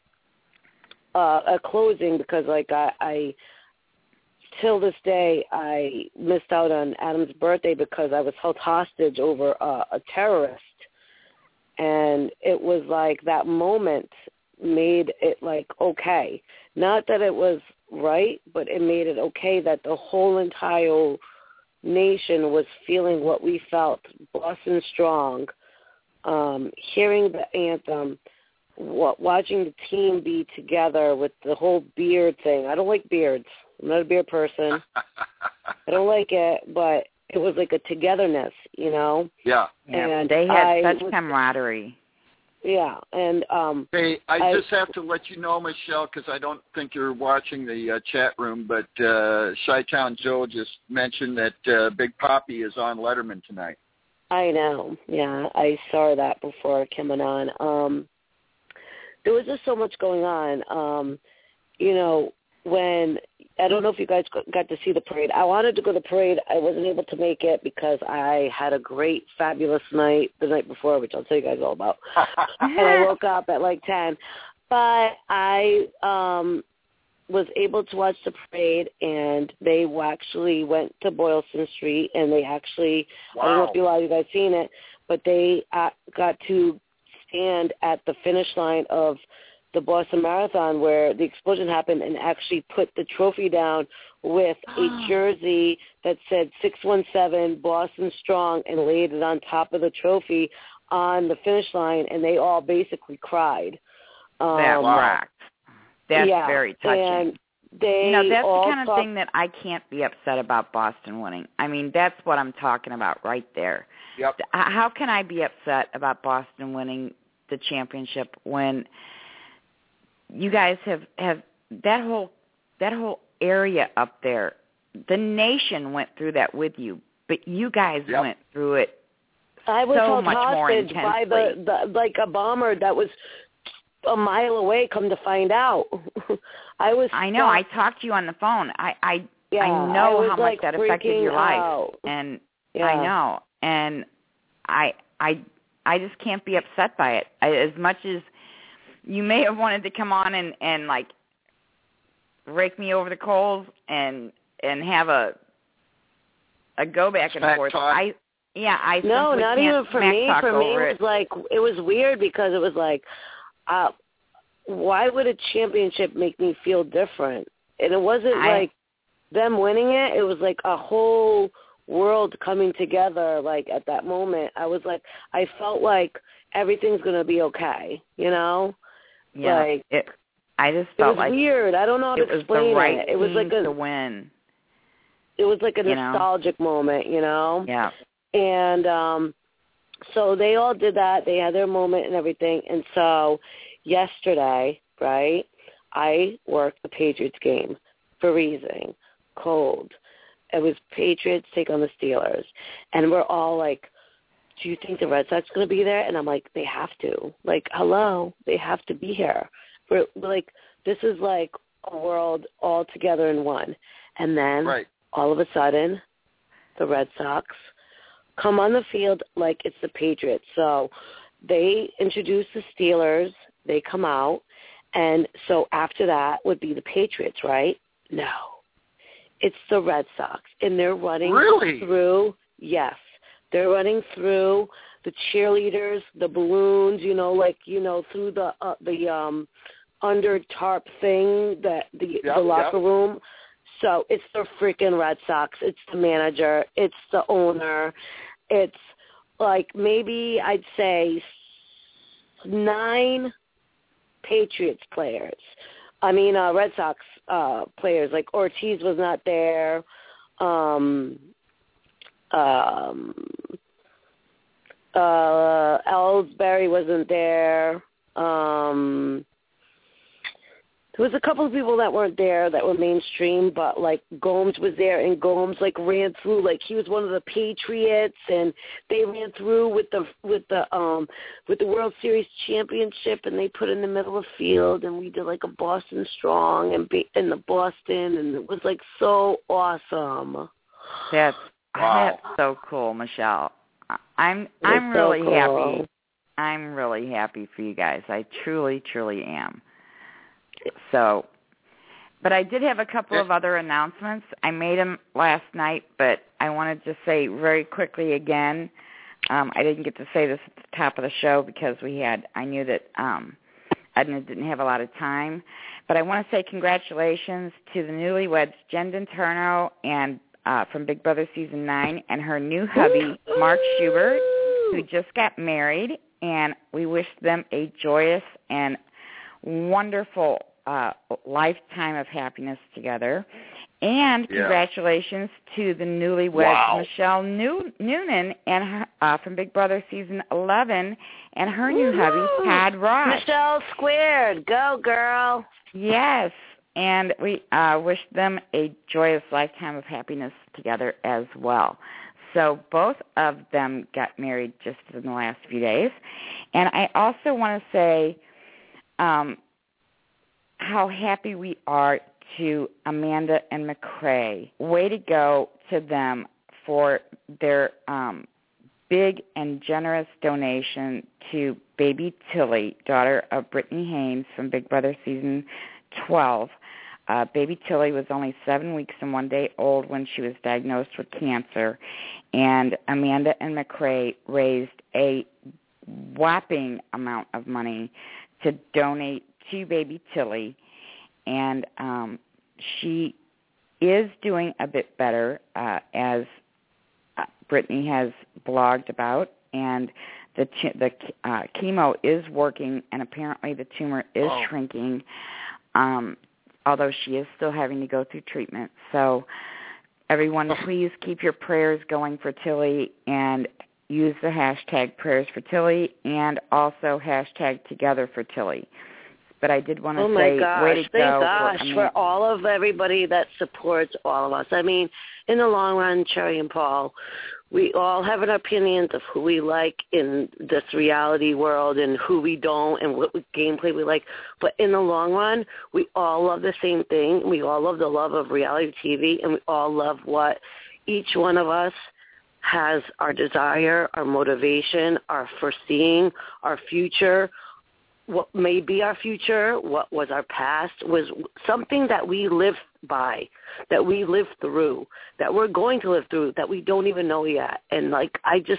a closing because like I till this day I missed out on Adam's birthday because I was held hostage over a terrorist. And it was like that moment made it like okay. Not that it was right, but it made it okay that the whole entire nation was feeling what we felt. Boston Strong, hearing the anthem, watching the team be together with the whole beard thing. I don't like beards. I'm not a beard person. I don't like it, but it was like a togetherness, Yeah. And they had such camaraderie. Yeah, and hey, I just have to let you know, Michelle, because I don't think you're watching the chat room, but Chi-Town Joe just mentioned that Big Poppy is on Letterman tonight. I know. Yeah, I saw that before coming on. There was just so much going on. When I don't know if you guys got to see the parade. I wanted to go to the parade. I wasn't able to make it because I had a great, fabulous night the night before, which I'll tell you guys all about. And I woke up at like 10. But I was able to watch the parade, and they actually went to Boylston Street, and they actually, I don't know if a lot of you guys seen it, but they got to stand at the finish line of the Boston Marathon where the explosion happened and actually put the trophy down with a jersey that said 617 Boston Strong and laid it on top of the trophy on the finish line, and they all basically cried. That rocked. That's very touching. And they that's the kind of thing that I can't be upset about Boston winning. I mean, that's what I'm talking about right there. Yep. How can I be upset about Boston winning the championship when you guys have that whole area up there? The nation went through that with you, but you guys went through it I was so held much more hostage intensely. by the like a bomber that was a mile away. Come to find out, I know. I talked to you on the phone. I know how much that affected your life, and I know, and I just can't be upset by it. As much as you may have wanted to come on and like rake me over the coals and have a go back and forth. Talk. I no, not even for me. For me, it was like it was weird because it was like, why would a championship make me feel different? And it wasn't like them winning it. It was like a whole world coming together. Like at that moment, I was like, I felt like everything's gonna be okay. Yeah, like I just felt like it was weird. I don't know how to explain the right it. It was like to win. It was like a nostalgic moment, Yeah. And so they all did that. They had their moment and everything. And so yesterday, right, I worked the Patriots game, freezing, cold. It was Patriots take on the Steelers. And we're all like, do you think the Red Sox are going to be there? And I'm like, they have to. Like, hello, they have to be here. We're like, this is like a world all together in one. And then all of a sudden, the Red Sox come on the field like it's the Patriots. So they introduce the Steelers. They come out. And so after that would be the Patriots, right? No. It's the Red Sox. And they're running through, they're running through the cheerleaders, the balloons, through the under tarp thing, the locker room. So it's the freaking Red Sox. It's the manager. It's the owner. It's like maybe I'd say 9 Patriots players. Red Sox players. Like Ortiz was not there. Ellsbury wasn't there. There was a couple of people that weren't there that were mainstream, but like Gomes was there, and Gomes like ran through like he was one of the Patriots, and they ran through with the World Series championship, and they put in the middle of the field, and we did like a Boston Strong and in the Boston, and it was like so awesome. That's so cool, Michelle. I'm really happy. I'm really happy for you guys. I truly, truly am. So, but I did have a couple of other announcements. I made them last night, but I wanted to say very quickly again. I didn't get to say this at the top of the show because I knew that Edna didn't have a lot of time. But I want to say congratulations to the newlyweds, Jen Denterno and from Big Brother Season 9 and her new hubby, Mark Schubert, who just got married. And we wish them a joyous and wonderful lifetime of happiness together. And congratulations to the newlyweds, Michelle Noonan and from Big Brother Season 11 and her new hubby, Todd Ross. Michelle squared. Go, girl. Yes. And we wish them a joyous lifetime of happiness together as well. So both of them got married just in the last few days. And I also want to say how happy we are to Amanda and McCrae. Way to go to them for their big and generous donation to baby Tilly, daughter of Brittany Haynes from Big Brother Season 12. Baby Tilly was only 7 weeks and 1 day old when she was diagnosed with cancer, and Amanda and McCrae raised a whopping amount of money to donate to baby Tilly, and she is doing a bit better, as Brittany has blogged about, and the chemo is working, and apparently the tumor is shrinking, although she is still having to go through treatment. So everyone, please keep your prayers going for Tilly and use the hashtag prayers for Tilly and also hashtag together for Tilly. But I did want to say, way to go. For all of everybody that supports all of us. I mean, in the long run, Cherry and Paul, we all have an opinion of who we like in this reality world and who we don't and what gameplay we like. But in the long run, we all love the same thing. We all love the love of reality TV, and we all love what each one of us has, our desire, our motivation, our foreseeing, our future. What may be our future, what was our past, was something that we live by, that we live through, that we're going to live through, that we don't even know yet. And, like, I just,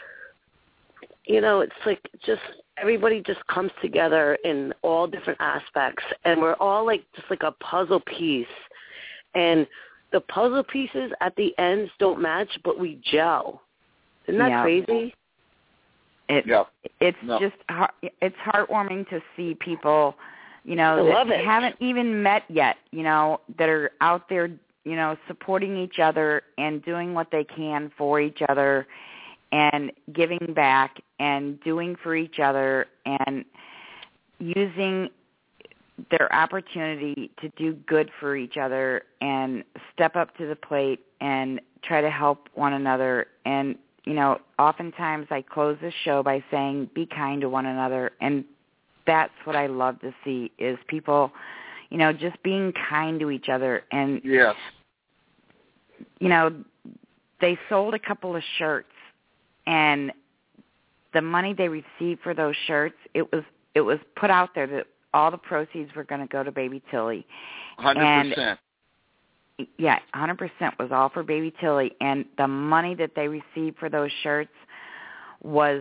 it's like just everybody just comes together in all different aspects, and we're all, like, just like a puzzle piece. And the puzzle pieces at the ends don't match, but we gel. Isn't that crazy? It's heartwarming to see people, that haven't even met yet, that are out there, supporting each other and doing what they can for each other and giving back and doing for each other and using their opportunity to do good for each other and step up to the plate and try to help one another. And oftentimes I close this show by saying, be kind to one another. And that's what I love to see is people, just being kind to each other. And, they sold a couple of shirts, and the money they received for those shirts, it was put out there that all the proceeds were going to go to baby Tilly. 100%. Yeah, 100% was all for baby Tilly, and the money that they received for those shirts was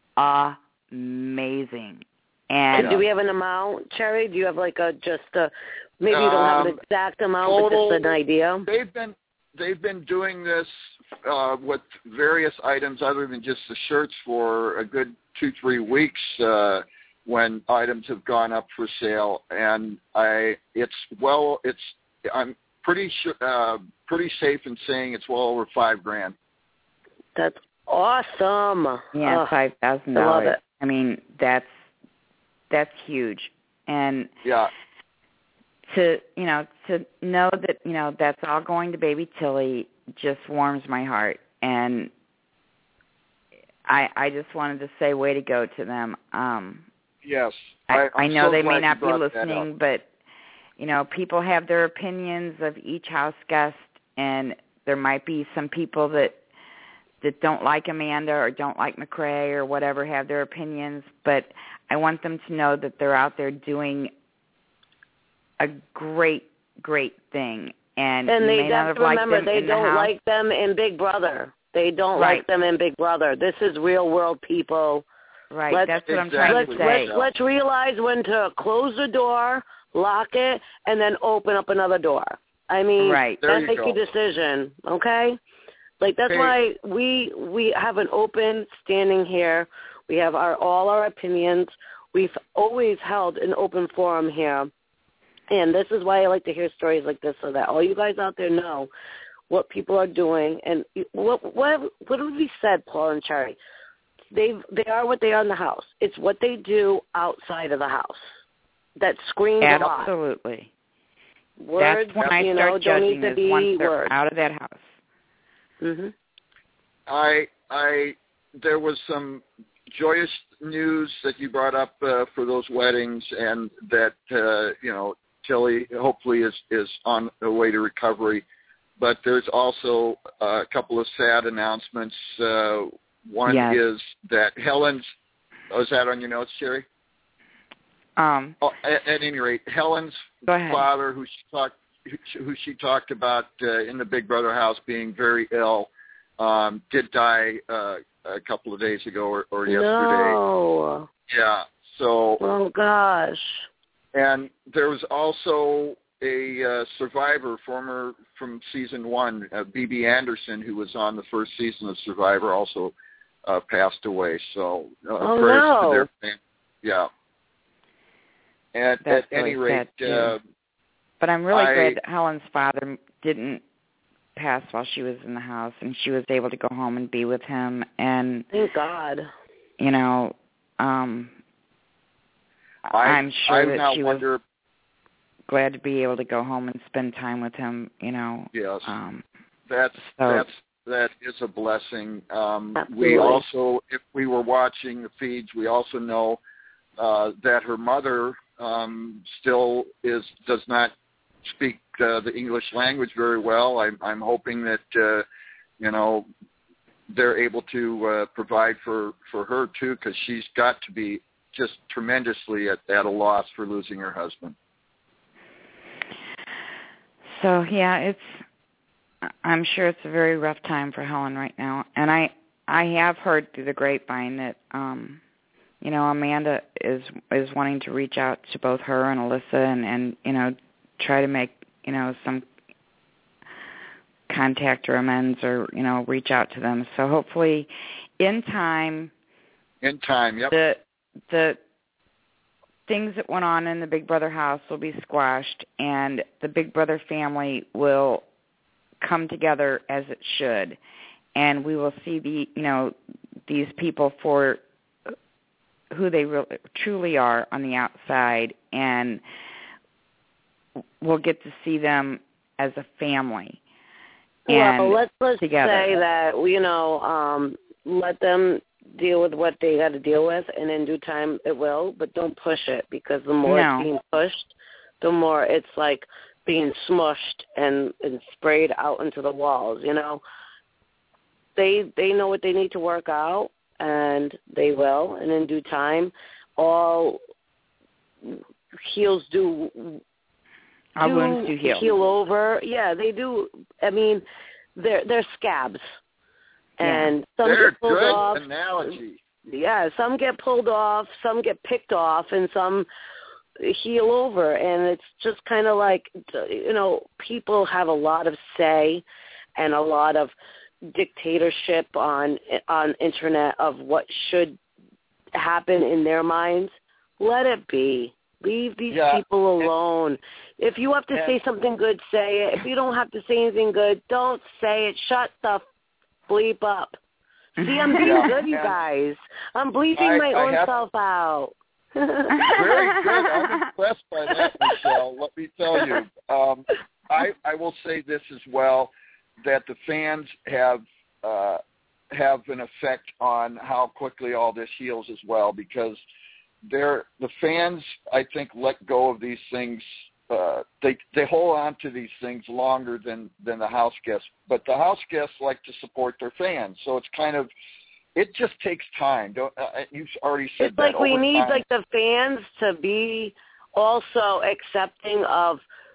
amazing. And do we have an amount, Cherry? Do you have maybe you don't have an exact amount, total, but just an idea? They've been doing this with various items other than just the shirts for a good 2-3 weeks when items have gone up for sale, and I'm pretty safe in saying it's well over $5,000. That's awesome. Yeah, $5,000. I love it. I mean, that's huge. And to know that that's all going to baby Tilly just warms my heart. And I just wanted to say, way to go to them. Yes, I know they may not be listening, but people have their opinions of each house guest, and there might be some people that don't like Amanda or don't like McCrae or whatever, have their opinions, but I want them to know that they're out there doing a great, great thing. And they have to remember, they don't like them in Big Brother. They don't like them in Big Brother. This is real world people. Right, that's what I'm trying to say. Let's realize when to close the door, lock it, and then open up another door. I mean, then make your decision, okay? Like, that's why we have an open standing here. We have all our opinions. We've always held an open forum here. And this is why I like to hear stories like this, so that all you guys out there know what people are doing. And what would be said, Paul and Cherry? They are what they are in the house. It's what they do outside of the house that screams a lot. Absolutely. Words, that's when I start judging is once they're out of that house. Mhm. There was some joyous news that you brought up for those weddings, and that Tilly hopefully is on the way to recovery. But there's also a couple of sad announcements. One is that Helen's. Oh, is that on your notes, Sherry? At any rate, Helen's father, who she talked about in the Big Brother house being very ill, did die a couple of days ago or yesterday. No. Yeah. So. Oh gosh. And there was also a survivor, former from season 1, B.B. Anderson, who was on the first season of Survivor, also passed away. So prayers to their family. Yeah. And that's at any rate, but I'm really glad that Helen's father didn't pass while she was in the house, and she was able to go home and be with him. And thank God. I'm sure that she was glad to be able to go home and spend time with him. Yes, that is a blessing. We also, if we were watching the feeds, we also know that her mother still does not speak the English language very well. I'm hoping that they're able to provide for her too, because she's got to be just tremendously at a loss for losing her husband. So yeah, I'm sure it's a very rough time for Helen right now, and I have heard through the grapevine that Amanda is wanting to reach out to both her and Alyssa and try to make some contact or amends or reach out to them. So hopefully in time, yep. The things that went on in the Big Brother house will be squashed, and the Big Brother family will come together as it should, and we will see these people for who they really, truly are on the outside, and we'll get to see them as a family. Well, let's together. say that let them deal with what they got to deal with, and in due time it will. But don't push it, because the more it's being pushed, the more it's like being smushed and sprayed out into the walls. They know what they need to work out, and they will. And in due time, all heals our wounds do heal over. Yeah, they do. I mean, they're scabs. And some get pulled off. Good analogy. Yeah, some get pulled off, some get picked off, and some heal over. And it's just kind of like, people have a lot of say and a lot of dictatorship on internet of what should happen in their minds. Let it be. Leave these people alone. If you have to say something good, say it. If you don't have to say anything good, don't say it. Shut the bleep up. See, I'm being good, you guys. I'm bleeping my own self out. Very good. I'm impressed by that, Michelle. Let me tell you. I will say this as well, that the fans have an effect on how quickly all this heals as well, because the fans, I think, let go of these things. They hold on to these things longer than the house guests, but the house guests like to support their fans, so it's kind of, it just takes time. You've already said it's that. It's like we need time. Like the fans to be also accepting of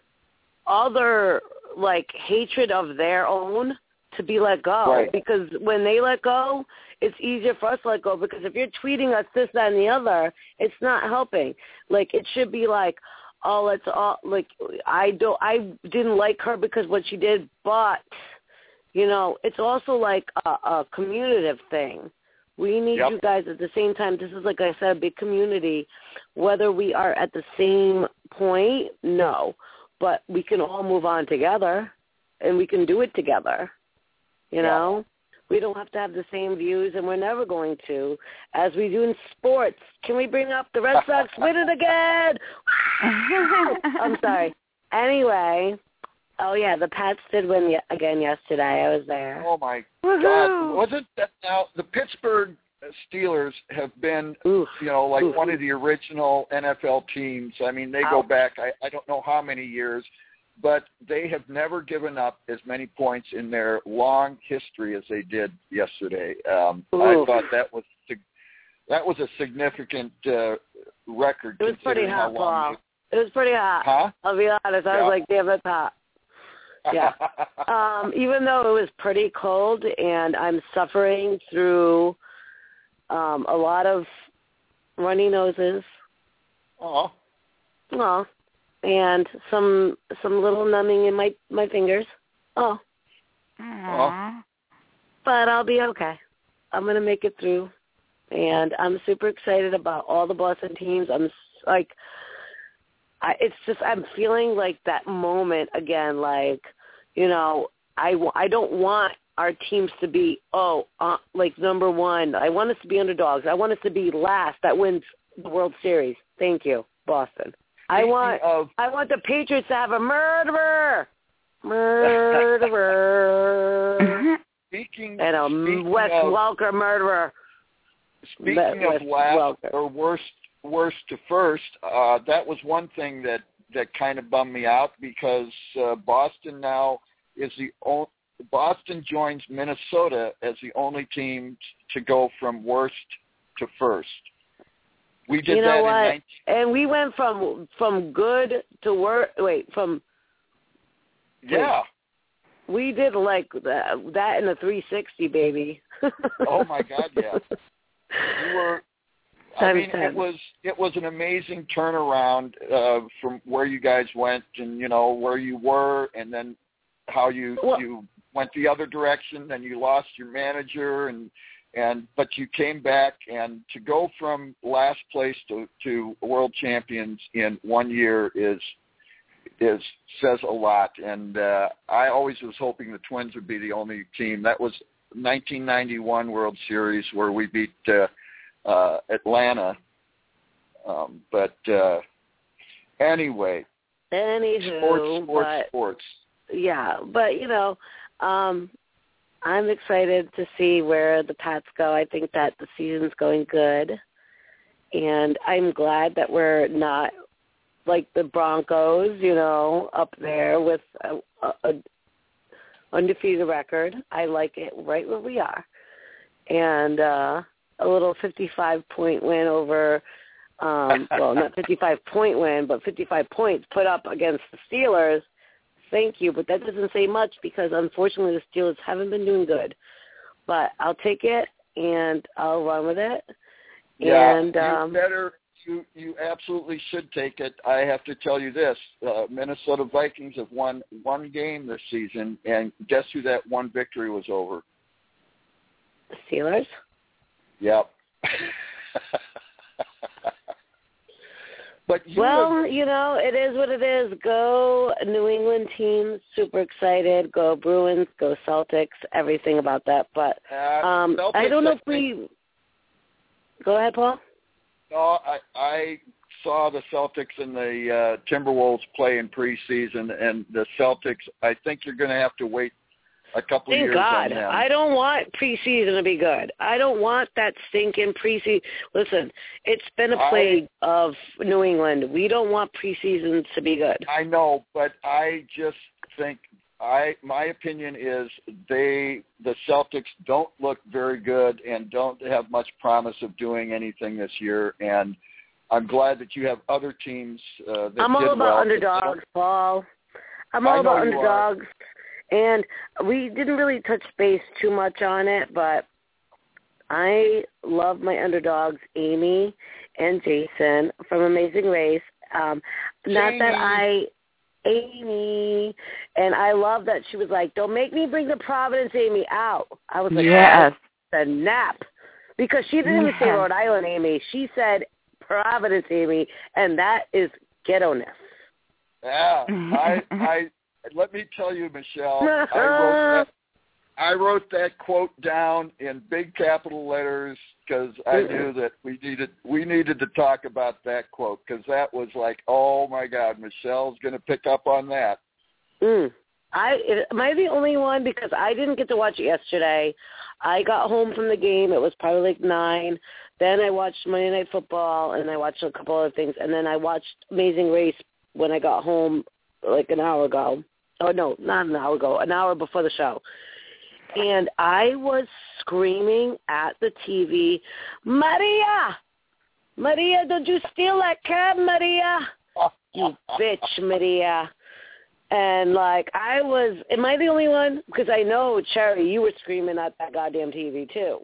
other hatred of their own to be let go, right. Because when they let go, it's easier for us to let go, because if you're tweeting us this, that, and the other, it's not helping. It should be let's all, I didn't like her because what she did, but, it's also a communicative thing. We need you guys at the same time. This is, like I said, a big community. Whether we are at the same point, no. But we can all move on together, and we can do it together, you know? We don't have to have the same views, and we're never going to, as we do in sports. Can we bring up the Red Sox win it again? I'm sorry. Anyway, the Pats did win again yesterday. I was there. Oh, my God. Wasn't that now the Pittsburgh Steelers have been, one of the original NFL teams. I mean, they go back, I don't know how many years, but they have never given up as many points in their long history as they did yesterday. I thought that was a significant record. It was pretty hot, Paul. It was pretty hot. Huh? I'll be honest. I was like, damn, that's hot. Yeah. Even though it was pretty cold and I'm suffering through a lot of runny noses. Oh. And some little numbing in my fingers. Oh. Aww. But I'll be okay. I'm going to make it through. And I'm super excited about all the Boston teams. I'm like, I'm feeling like that moment again, like, I don't want our teams to be, like number one. I want us to be underdogs. I want us to be last that wins the World Series. Thank you, Boston. I want the Patriots to have a murderer. Speaking and a Wes Welker murderer. Speaking of last or worst to first, that was one thing that kind of bummed me out because Boston now is Boston joins Minnesota as the only team to go from worst to first. We did that in and we went from good to worst. We did like that in a 360, baby. Oh my God, yeah. It was an amazing turnaround from where you guys went and where you were, and then how you went the other direction, and you lost your manager, but you came back, and to go from last place to world champions in 1 year says a lot. And I always was hoping the Twins would be the only team. That was 1991 World Series where we beat Atlanta. Anyway. Anywho, sports. Yeah, but I'm excited to see where the Pats go. I think that the season's going good, and I'm glad that we're not like the Broncos, up there with a undefeated record. I like it right where we are, and a little 55-point win over. Not 55-point win, but 55 points put up against the Steelers. Thank you, but that doesn't say much because, unfortunately, the Steelers haven't been doing good. But I'll take it, and I'll run with it. Yeah, and, you absolutely should take it. I have to tell you this. Minnesota Vikings have won one game this season, and guess who that one victory was over? The Steelers? Yep. But it is what it is. Go New England team, super excited. Go Bruins, go Celtics, everything about that. But Celtics, I don't know if we – go ahead, Paul. No, I saw the Celtics and the Timberwolves play in preseason, and the Celtics, I think you're going to have to wait a couple of years on them. I don't want preseason to be good. I don't want that stinking preseason. Listen, it's been a plague of New England. We don't want preseasons to be good. I know, but I just think my opinion is the Celtics don't look very good and don't have much promise of doing anything this year. And I'm glad that you have other teams that I'm all about underdogs, Paul. I'm all about underdogs. And we didn't really touch base too much on it, but I love my underdogs, Amy and Jason from Amazing Race. Amy, and I love that she was like, don't make me bring the Providence Amy out. I was like, yes. The nap. Because she didn't even say Rhode Island, Amy. She said Providence, Amy, and that is ghetto-ness. Yeah, I let me tell you, Michelle, I wrote that quote down in big capital letters because I knew that we needed to talk about that quote because that was like, oh my God, Michelle's going to pick up on that. Am I the only one? Because I didn't get to watch it yesterday. I got home from the game. It was probably like 9. Then I watched Monday Night Football, and I watched a couple other things. And then I watched Amazing Race when I got home like an hour ago. Oh, no, not an hour ago, an hour before the show. And I was screaming at the TV, Maria! Maria, don't you steal that cab, Maria? You bitch, Maria. And, like, am I the only one? Because I know, Cherry, you were screaming at that goddamn TV, too.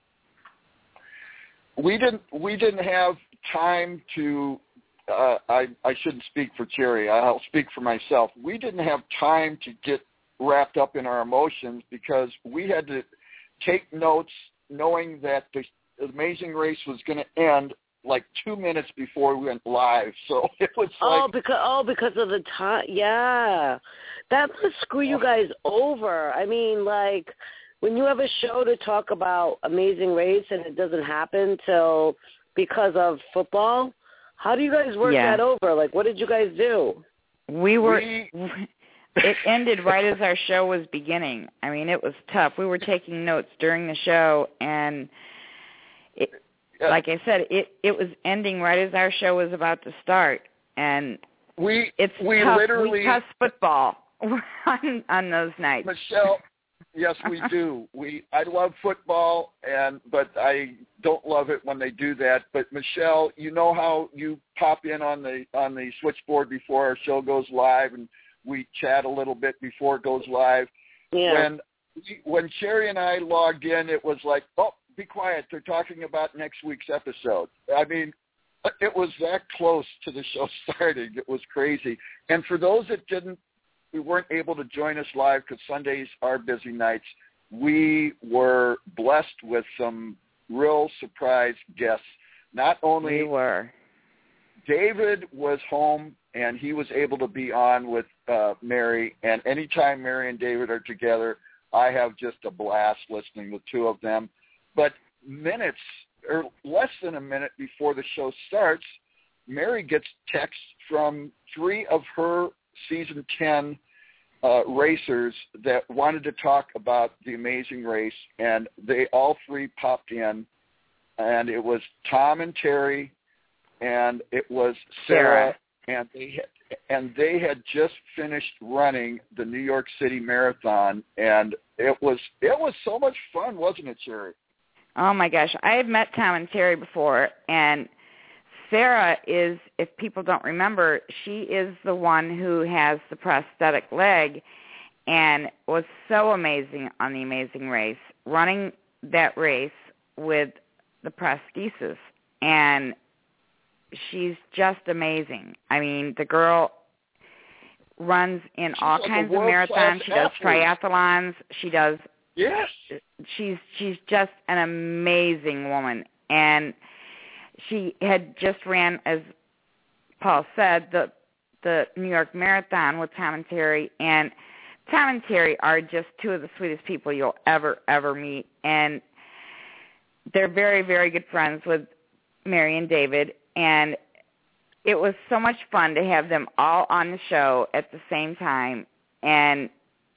We didn't have time to, I shouldn't speak for Cherry. I'll speak for myself. We didn't have time to get wrapped up in our emotions because we had to take notes knowing that the Amazing Race was going to end like 2 minutes before we went live. So it was because of the time. Yeah. That must screw you guys over. I mean, like, when you have a show to talk about Amazing Race and it doesn't happen till because of football, how do you guys work that over? Like, what did you guys do? It ended right as our show was beginning. I mean, it was tough. We were taking notes during the show, and like I said, it was ending right as our show was about to start. And it's tough. Literally we cuss football on those nights. Michelle, yes, we do. I love football, but I don't love it when they do that. But Michelle, you know how you pop in on the switchboard before our show goes live, and we chat a little bit before it goes live. Yeah. When Cherry and I logged in, it was like, oh, be quiet. They're talking about next week's episode. I mean, it was that close to the show starting. It was crazy. And for those that we weren't able to join us live because Sundays are busy nights, we were blessed with some real surprise guests. Not only David was home and he was able to be on with Mary, and anytime Mary and David are together, I have just a blast listening to the two of them. But minutes or less than a minute before the show starts, Mary gets text from 3 of her season 10 racers that wanted to talk about the Amazing Race, and they all 3 popped in, and it was Tom and Terry, and it was Sarah. And they had just finished running the New York City Marathon, and it was so much fun, wasn't it, Cherry? Oh my gosh, I had met Tom and Terry before, and Sarah is, if people don't remember, she is the one who has the prosthetic leg and was so amazing on the Amazing Race, running that race with the prosthesis, and she's just amazing. I mean, the girl runs in all kinds of marathons. She does triathlons. She does. Yes. She's just an amazing woman, and she had just ran, as Paul said, the New York Marathon with Tom and Terry, and Tom and Terry are just 2 of the sweetest people you'll ever meet, and they're very, very good friends with Mary and David, and it was so much fun to have them all on the show at the same time, and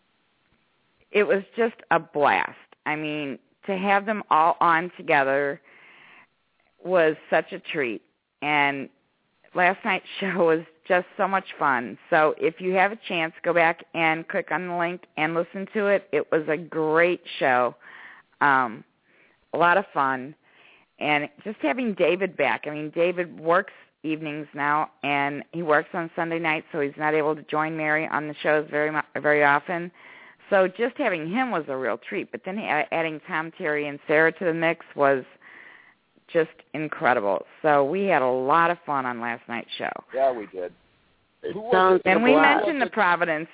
it was just a blast. I mean, to have them all on together was such a treat, and last night's show was just so much fun. So if you have a chance, go back and click on the link and listen to it. It was a great show, a lot of fun. And just having David back. I mean, David works evenings now, and he works on Sunday nights, so he's not able to join Mary on the shows very often. So just having him was a real treat. But then adding Tom, Terry, and Sarah to the mix was just incredible. So we had a lot of fun on last night's show. Yeah, we did. And we mentioned the Providence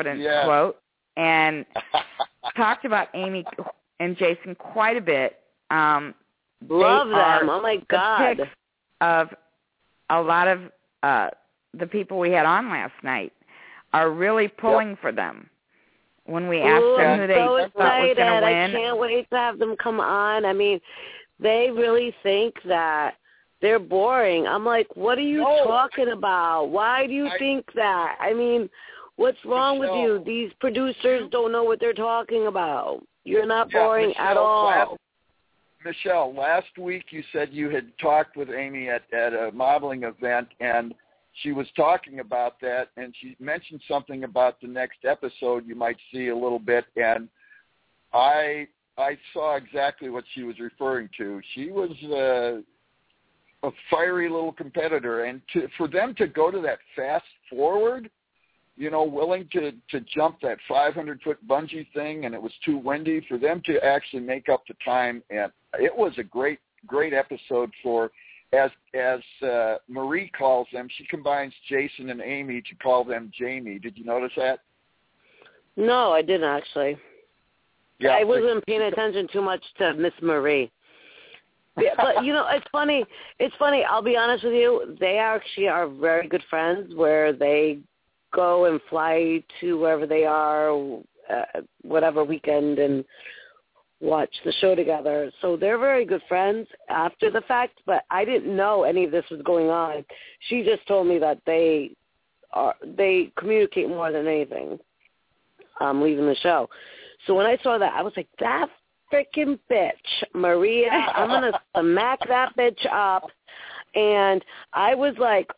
quote, and talked about Amy and Jason quite a bit. Love them. Oh, my God. The picks of a lot of the people we had on last night are really pulling for them. When we asked them who they thought was going to win. I can't wait to have them come on. I mean, they really think that they're boring. I'm like, what are you talking about? Why do you think that? I mean, what's wrong with you? These producers don't know what they're talking about. You're not boring at all. Michelle, last week you said you had talked with Amy at a modeling event, and she was talking about that, and she mentioned something about the next episode you might see a little bit, and I saw exactly what she was referring to. She was a fiery little competitor, and for them to go to that fast forward, willing to jump that 500-foot bungee thing, and it was too windy, for them to actually make up the time, and it was a great episode for, as Marie calls them, she combines Jason and Amy to call them Jamie. Did you notice that? No, I didn't actually. Yeah, I wasn't paying attention too much to Miss Marie. Yeah, but it's funny. I'll be honest with you. They actually are very good friends, where they go and fly to wherever they are, whatever weekend, and watch the show together. So they're very good friends after the fact, but I didn't know any of this was going on. She just told me that they communicate more than anything, leaving the show. So when I saw that, I was like, that freaking bitch, Maria, I'm going to smack that bitch up. And I was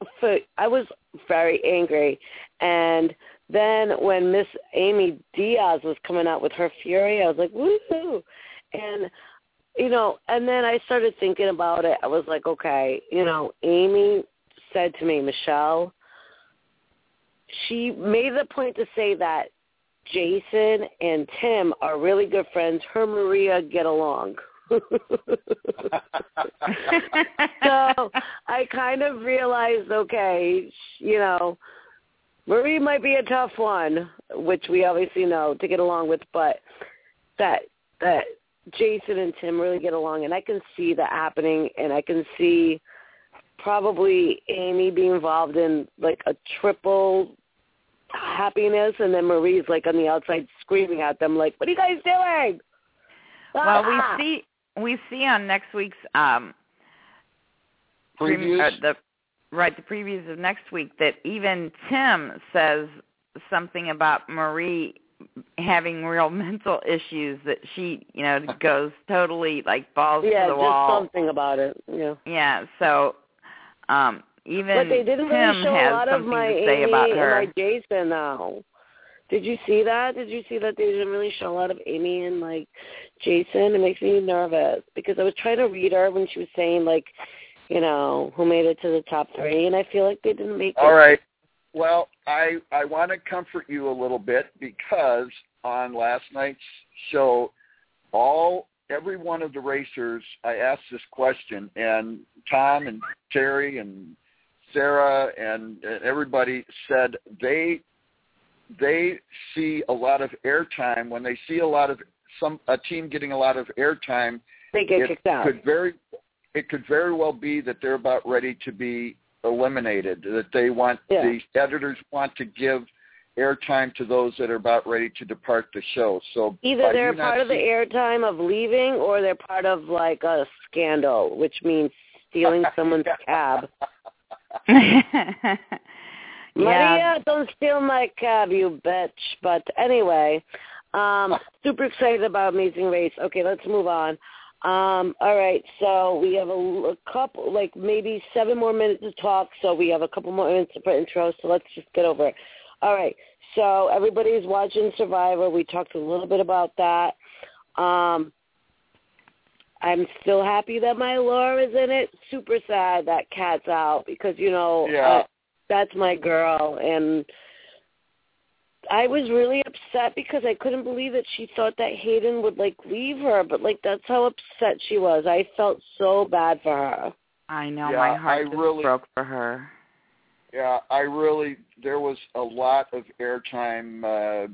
very angry. And then when Miss Amy Diaz was coming out with her fury, I was like, woohoo. And, and then I started thinking about it. I was like, okay, Amy said to me, Michelle, she made the point to say that Jason and Tim are really good friends. Her and Maria get along. So I kind of realized, okay, Marie might be a tough one, which we obviously know, to get along with, but that Jason and Tim really get along, and I can see that happening, and I can see probably Amy being involved in like a triple happiness, and then Marie's like on the outside screaming at them like, what are you guys doing? Well, we see on next week's previews. The previews of next week, that even Tim says something about Marie having real mental issues, that she, goes totally like balls to the wall. Yeah, just something about it. Yeah. Yeah. So even but they didn't Tim really show has a lot of something my to say Amy about her. and my Jason now. Did you see that? Did you see that they didn't really show a lot of Amy and like Jason? It makes me nervous because I was trying to read her when she was saying like, who made it to the top 3, and I feel like they didn't make it. All right. Well, I want to comfort you a little bit, because on last night's show, every one of the racers, I asked this question, and Tom and Terry and Sarah and everybody said they see a lot of airtime. When they see a team getting a lot of airtime, they get kicked out. It could very well be that they're about ready to be eliminated, that they want, the editors want to give airtime to those that are about ready to depart the show. So either they're part of the airtime of leaving, or they're part of like a scandal, which means stealing someone's cab. Maria, don't steal my cab, you bitch. But anyway, super excited about Amazing Race. Okay, let's move on. All right, so we have a couple, like maybe 7 more minutes to talk, so we have a couple more minutes for intro, so let's just get over it. All right, so everybody's watching Survivor. We talked a little bit about that. I'm still happy that my Laura is in it. Super sad that Kat's out because, that's my girl, and I was really upset because I couldn't believe that she thought that Hayden would, like, leave her, but, like, that's how upset she was. I felt so bad for her. I know, my heart just broke for her. Yeah, there was a lot of airtime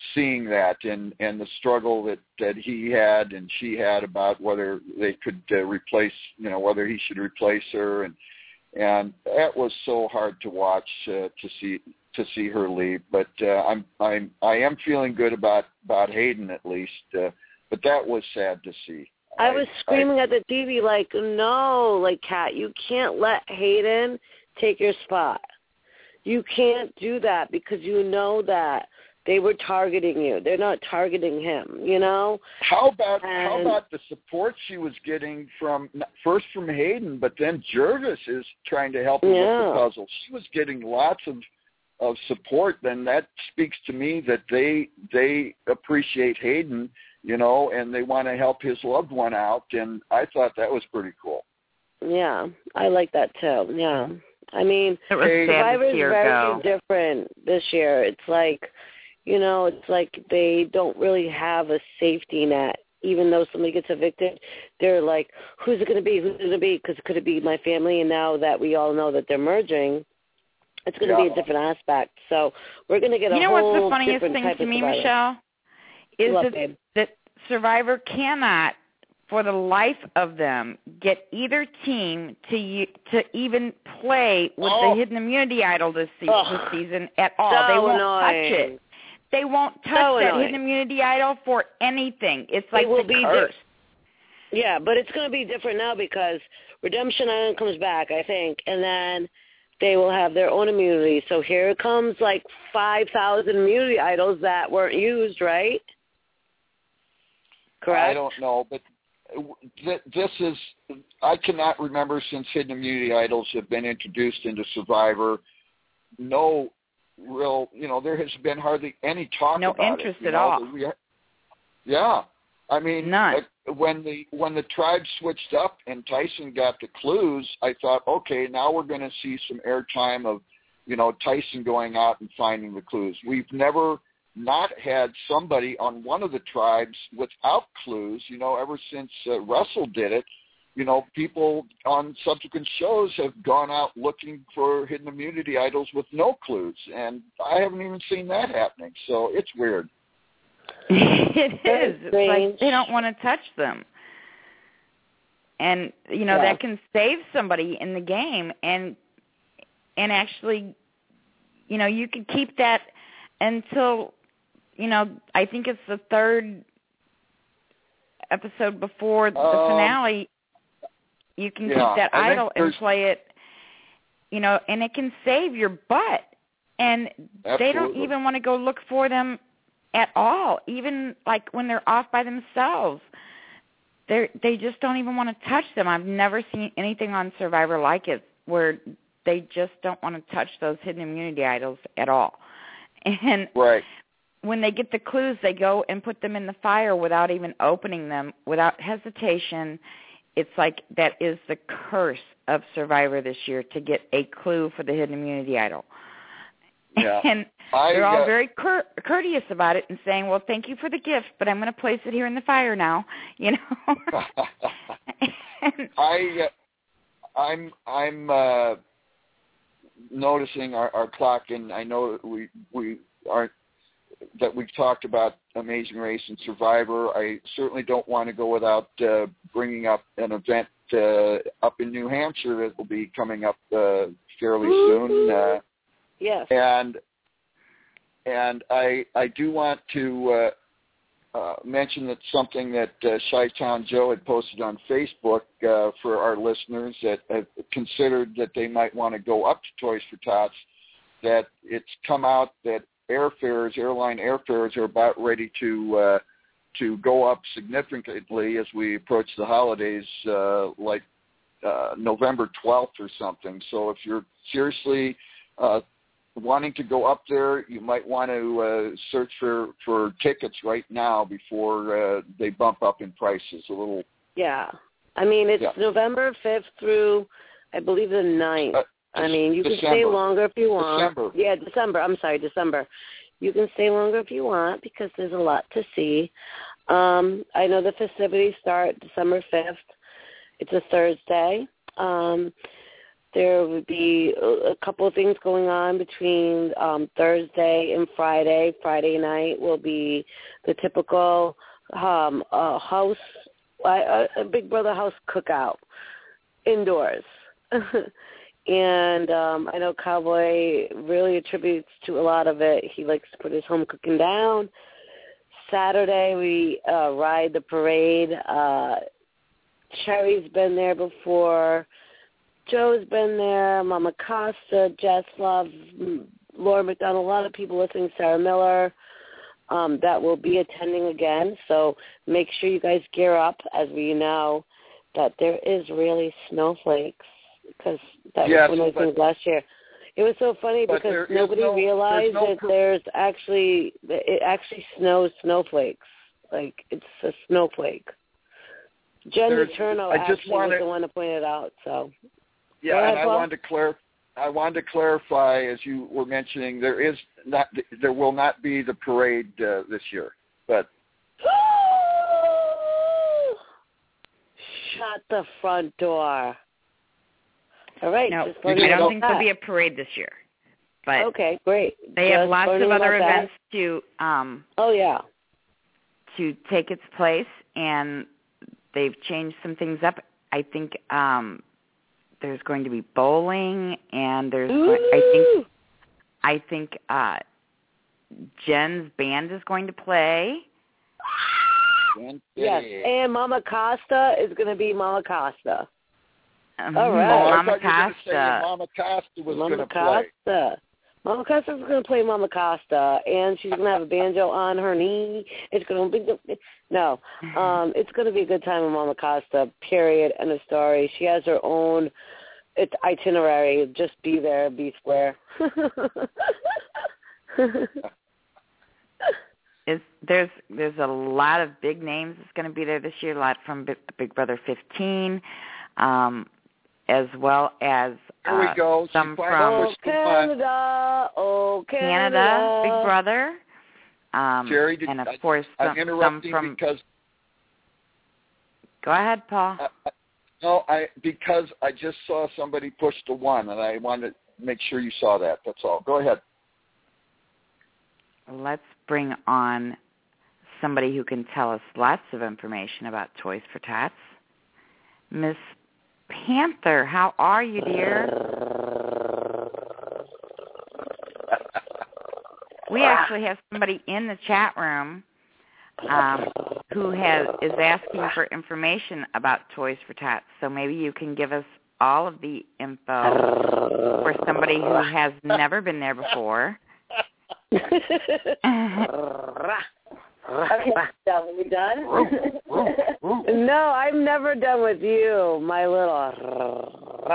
seeing that and the struggle that he had and she had about whether they could replace, whether he should replace her, and that was so hard to watch to see her leave. But I am feeling good about Hayden at least. But that was sad to see. I was screaming at the TV like, no, like, Kat, you can't let Hayden take your spot. You can't do that because you know that they were targeting you. They're not targeting him, How about the support she was getting first from Hayden, but then Jervis is trying to help her with the puzzle. She was getting lots of support. Then that speaks to me that they appreciate Hayden, and they want to help his loved one out. And I thought that was pretty cool. Yeah, I like that too. Yeah. I mean, Survivor's very different this year. It's like, it's like they don't really have a safety net. Even though somebody gets evicted, they're like, who's it going to be? Who's it going to be? Because could it be my family? And now that we all know that they're merging, it's going to be a different aspect. So we're going to get a whole what's the funniest different thing type to of me, Survivor. Michelle, is that Survivor cannot, for the life of them, get either team to even play with the hidden immunity idol this season at all. So they won't annoying. touch it. They won't touch that hidden immunity idol for anything. It's like the curse. Yeah, but it's going to be different now because Redemption Island comes back, I think, and then they will have their own immunity. So here comes like 5,000 immunity idols that weren't used, right? Correct? I don't know, but this is, I cannot remember since hidden immunity idols have been introduced into Survivor, no real, there has been hardly any talk about it. No interest at all. Yeah. I mean, none. When the tribe switched up and Tyson got the clues, I thought, okay, now we're going to see some airtime of, Tyson going out and finding the clues. We've never not had somebody on one of the tribes without clues, ever since Russell did it. People on subsequent shows have gone out looking for hidden immunity idols with no clues, and I haven't even seen that happening, so it's weird. It is. It's like they don't want to touch them. And, that can save somebody in the game, and actually, you could keep that until, I think it's the third episode before the finale. You can keep that idol and play it, and it can save your butt. And they don't even want to go look for them at all, even like when they're off by themselves. They just don't even want to touch them. I've never seen anything on Survivor like it where they just don't want to touch those hidden immunity idols at all. And when they get the clues, they go and put them in the fire without even opening them, without hesitation. It's like that is the curse of Survivor this year, to get a clue for the hidden immunity idol. Yeah. And they're all very courteous about it and saying, well, thank you for the gift, but I'm going to place it here in the fire now, I'm noticing our clock, and I know that we've talked about Amazing Race and Survivor. I certainly don't want to go without bringing up an event up in New Hampshire that will be coming up fairly soon. Yes. And I do want to mention that something that Chi-Town Joe had posted on Facebook for our listeners that have considered that they might want to go up to Toys for Tots, that it's come out that airline airfares are about ready to go up significantly as we approach the holidays, like November 12th or something. So if you're seriously wanting to go up there, you might want to search for tickets right now before they bump up in prices a little. Yeah. I mean, it's November 5th through, I believe, the 9th. I mean, you can stay longer if you want. December. Yeah, December. I'm sorry, December. You can stay longer if you want because there's a lot to see. I know the festivities start December 5th. It's a Thursday. There would be a couple of things going on between Thursday and Friday. Friday night will be the typical house, a Big Brother house cookout indoors. And I know Cowboy really attributes to a lot of it. He likes to put his home cooking down. Saturday we ride the parade. Cherry's been there before. Joe's been there. Mama Costa, Jess Love, Laura McDonald, a lot of people listening, Sarah Miller, that will be attending again. So make sure you guys gear up, as we know that there is really snowflakes, because that was one of the things last year. It was so funny because nobody realized that it actually snows snowflakes. Like, it's a snowflake. Jen Turno actually was the one to point it out. So yeah, and I wanted to clarify, as you were mentioning, there will not be the parade this year. But shut the front door. All right. No, I don't think there'll be a parade this year. But okay, great. They have lots of other events to to take its place, and they've changed some things up. I think there's going to be bowling, and I think Jen's band is going to play. Yes, and Mama Costa is going to be Mama Costa. All right. Mama Costa. Mama Costa was going to play. Mama Costa's going to play Mama Costa, and she's going to have a banjo on her knee. It's going to be it's going to be a good time with Mama Costa. Period. End of story. She has her own itinerary. Just be there, be square. There's a lot of big names that's going to be there this year. A lot from Big Brother 15. As well as some from Canada, Big Brother, Jerry, and of course some from. Because, go ahead, Paul. Because I just saw somebody push the 1, and I wanted to make sure you saw that. That's all. Go ahead. Let's bring on somebody who can tell us lots of information about Toys for Tots, Miss Panther. How are you, dear? We actually have somebody in the chat room who is asking for information about Toys for Tots. So maybe you can give us all of the info for somebody who has never been there before. Okay, so are we done? No, I'm never done with you, my little.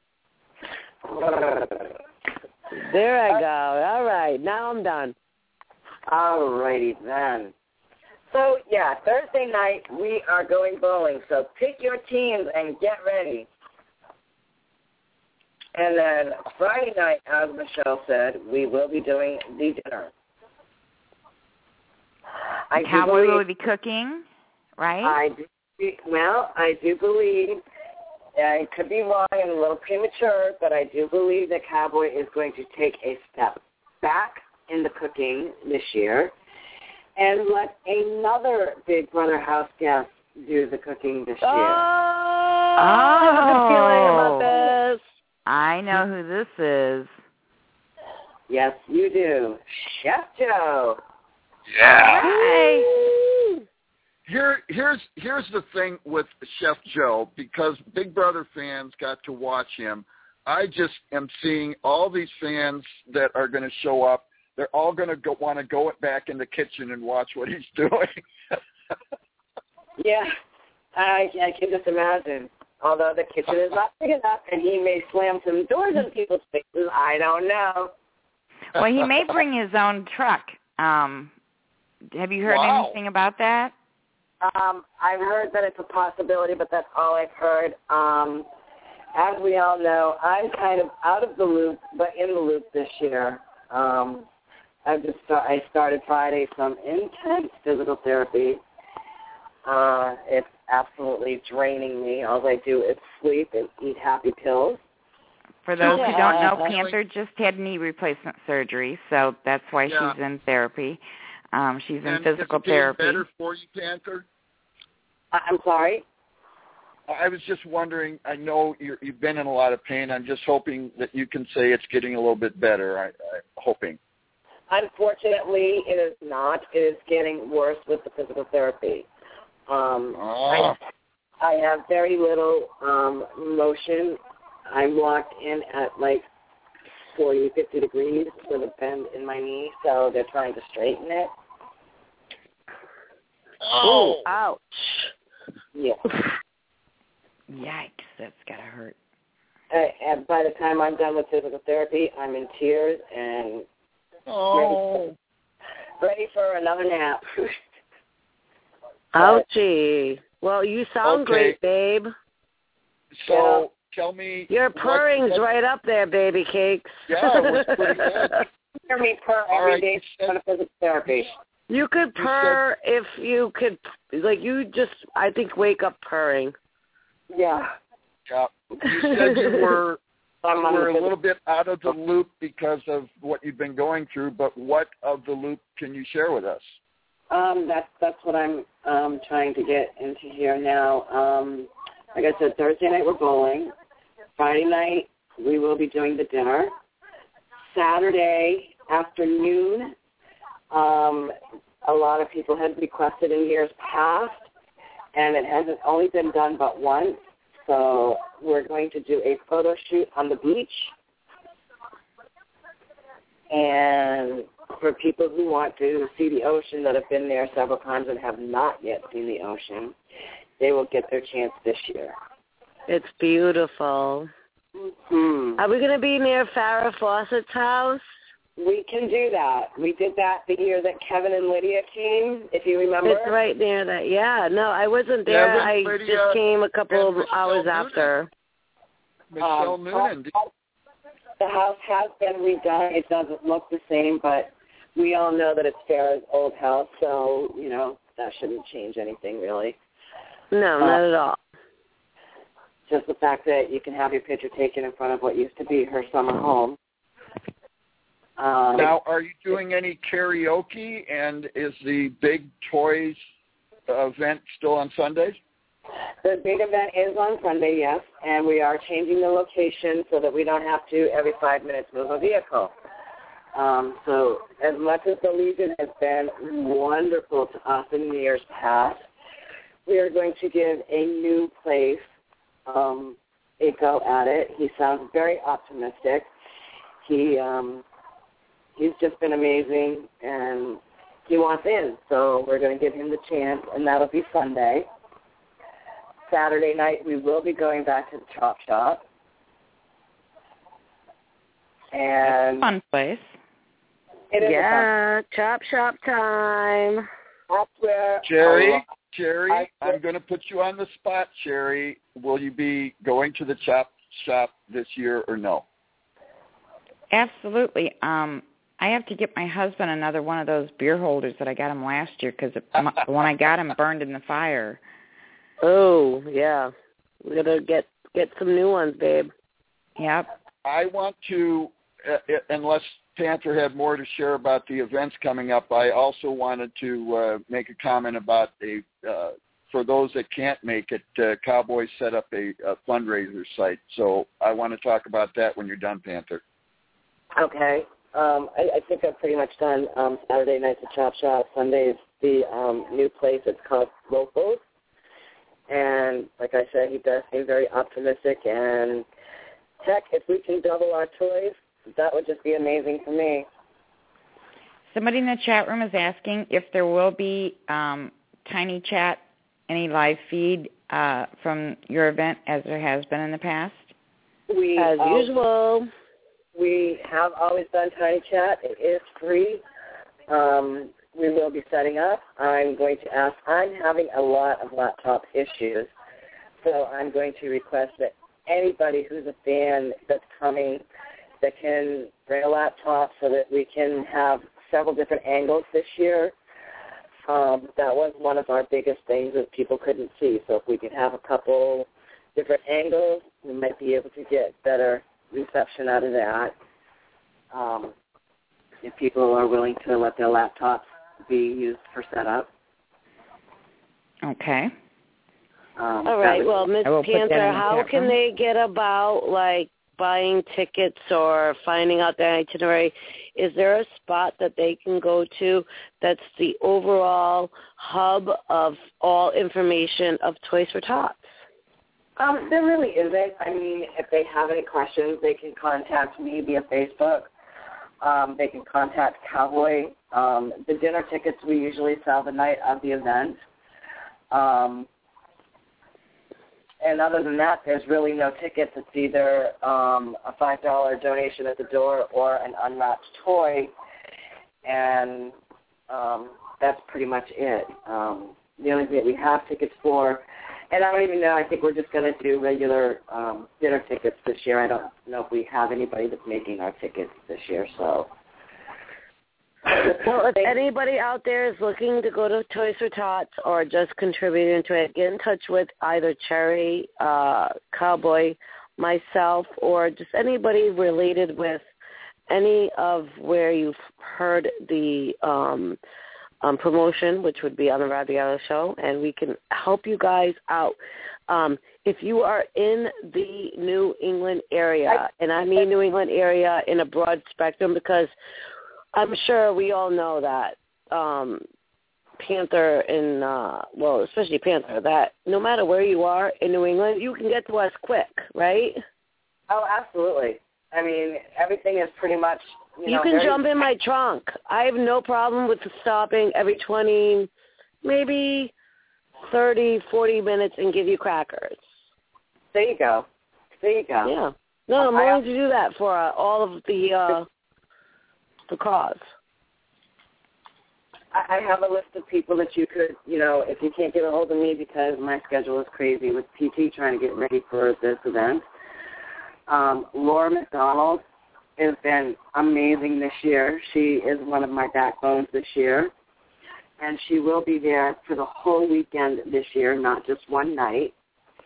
There I go. All right, now I'm done. All righty then. So, yeah, Thursday night we are going bowling, so pick your teams and get ready. And then Friday night, as Michelle said, we will be doing the dinner. Cowboy will be cooking, right? I do believe, I could be wrong and a little premature, but I do believe that Cowboy is going to take a step back in the cooking this year and let another Big Brother house guest do the cooking this year. I have a feeling about this. I know who this is. Yes, you do. Chef Joe. Yeah. Hi. Here's the thing with Chef Joe, because Big Brother fans got to watch him. I just am seeing all these fans that are going to show up. They're all going to want to go back in the kitchen and watch what he's doing. Yeah, I can just imagine. Although the kitchen is not big enough, and he may slam some doors in people's faces, I don't know. Well, he may bring his own truck. Have you heard anything about that? I've heard that it's a possibility, but that's all I've heard. As we all know, I'm kind of out of the loop, but in the loop this year. I started Friday some intense physical therapy. It's absolutely draining me. All I do is sleep and eat happy pills. For those who don't know, Panther just had knee replacement surgery, so that's why she's in therapy. She's in physical therapy. Better for you, Panther? I'm sorry? I was just wondering, I know you've been in a lot of pain. I'm just hoping that you can say it's getting a little bit better. I'm hoping. Unfortunately, it is not. It is getting worse with the physical therapy. I have very little motion. I'm locked in at like 40, 50 degrees with a bend in my knee, so they're trying to straighten it. Oh, ouch. Yeah. Yikes, that's got to hurt. And by the time I'm done with physical therapy, I'm in tears and ready for another nap. Ouchie. Well, you sound great, babe. So tell me. Your purring's right up there, baby cakes. Yeah, it was pretty good. Hear me purr every day for physical therapy. You could purr if you could, like you just, I think, wake up purring. Yeah. Yeah. You said you were a little bit out of the loop because of what you've been going through, but what of the loop can you share with us? That's what I'm trying to get into here now. Like I said, Thursday night we're bowling. Friday night we will be doing the dinner. Saturday afternoon, a lot of people had requested in years past, and it hasn't only been done but once. So we're going to do a photo shoot on the beach. And for people who want to see the ocean that have been there several times and have not yet seen the ocean, they will get their chance this year. It's beautiful. Mm-hmm. Are we going to be near Farrah Fawcett's house? We can do that. We did that the year that Kevin and Lydia came, if you remember. It's right near that. Yeah, no, I wasn't there. I just came a couple of hours after. Michelle Noonan. The house has been redone. It doesn't look the same, but we all know that it's Farrah's old house, so, you know, that shouldn't change anything, really. No, not at all. Just the fact that you can have your picture taken in front of what used to be her summer home. Now, are you doing any karaoke, and is the Big Toys event still on Sundays? The big event is on Sunday, yes, and we are changing the location so that we don't have to every 5 minutes move a vehicle. So as much as the Legion has been wonderful to us in years past, we are going to give a new place a go at it. He sounds very optimistic. He's just been amazing, and he wants in, so we're going to give him the chance, and that'll be Sunday. Saturday night, we will be going back to the Chop Shop. And fun place. It is yeah, Chop Shop time. That's where Jerry, I'm going to put you on the spot, Jerry. Will you be going to the Chop Shop this year or no? Absolutely. I have to get my husband another one of those beer holders that I got him last year because the one I got him burned in the fire. Oh, yeah. We're going to get some new ones, babe. Yep. I want to, unless Panther had more to share about the events coming up, I also wanted to make a comment about for those that can't make it, Cowboys set up a fundraiser site. So I want to talk about that when you're done, Panther. Okay. I think I've pretty much done Saturday night's the Chop Shop. Sunday's the new place. It's called Locals. And like I said, he does seem very optimistic. And heck, if we can double our toys, that would just be amazing for me. Somebody in the chat room is asking if there will be Tiny Chat, any live feed from your event as there has been in the past? As usual. We have always done Tiny Chat. It is free. We will be setting up. I'm going to ask. I'm having a lot of laptop issues, so I'm going to request that anybody who's a fan that's coming that can bring a laptop so that we can have several different angles this year. That was one of our biggest things that people couldn't see. So if we could have a couple different angles, we might be able to get better reset auction out of that. If people are willing to let their laptops be used for setup. Okay. All right. Well, Miss Panther, how can they get about, like, buying tickets or finding out their itinerary? Is there a spot that they can go to that's the overall hub of all information of Toys for Tots? There really isn't. I mean, if they have any questions, they can contact me via Facebook. They can contact Cowboy. The dinner tickets we usually sell the night of the event. And other than that, there's really no tickets. It's either a $5 donation at the door or an unwrapped toy, and that's pretty much it. The only thing we have tickets for, and I don't even know, I think we're just going to do regular dinner tickets this year. I don't know if we have anybody that's making our tickets this year, so. Well, if anybody out there is looking to go to Toys for Tots or just contributing to it, get in touch with either Cherry, Cowboy, myself, or just anybody related with any of where you've heard the promotion, which would be on the Rabiello Show, and we can help you guys out. If you are in the New England area, and I mean New England area in a broad spectrum, because I'm sure we all know that Panther and, well, especially Panther, that no matter where you are in New England, you can get to us quick, right? Oh, absolutely. I mean, everything is pretty much, you can jump in my trunk. I have no problem with stopping every 20, maybe 30, 40 minutes and give you crackers. There you go. Yeah. No, I'm willing to do that for all of the cause. I have a list of people that you could, if you can't get a hold of me because my schedule is crazy with PT trying to get ready for this event. Laura McDonald has been amazing this year. She is one of my backbones this year, and she will be there for the whole weekend this year, not just one night.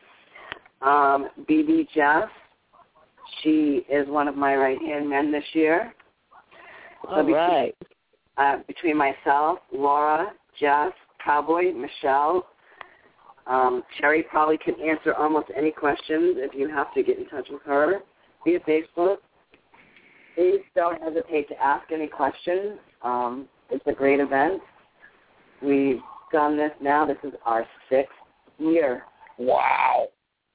BB Jeff, she is one of my right-hand men this year. All right. Between myself, Laura, Jeff, Cowboy, Michelle, Cherry probably can answer almost any questions if you have to get in touch with her via Facebook. Please don't hesitate to ask any questions. It's a great event. We've done this now. This is our 6th year. Wow.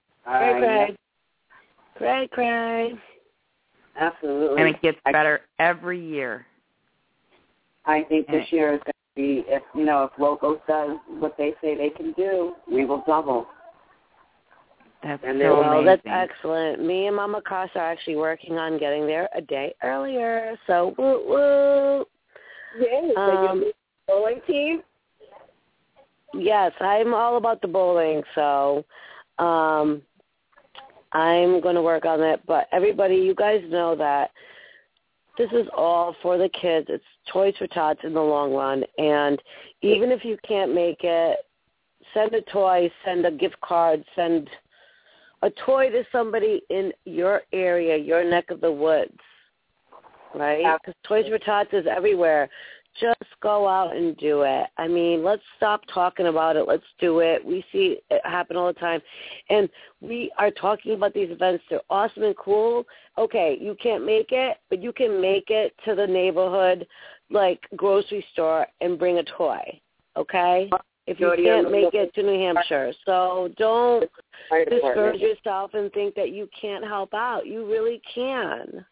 Cray. Absolutely. And it gets better every year. I think this year is going to be, if Locos does what they say they can do, we will double. That's amazing. That's excellent. Me and Mama Casa are actually working on getting there a day earlier. So, woo. Yay. So you're bowling team? Yes, I'm all about the bowling. So, I'm going to work on it. But everybody, you guys know that this is all for the kids. It's Toys for Tots in the long run. And even if you can't make it, send a toy, send a gift card, send a toy to somebody in your area, your neck of the woods, right? Because Toys for Tots is everywhere. Just go out and do it. I mean, let's stop talking about it. Let's do it. We see it happen all the time. And we are talking about these events. They're awesome and cool. Okay, you can't make it, but you can make it to the neighborhood, like, grocery store and bring a toy, okay? If you can't make it to New Hampshire. So don't discourage yourself and think that you can't help out. You really can,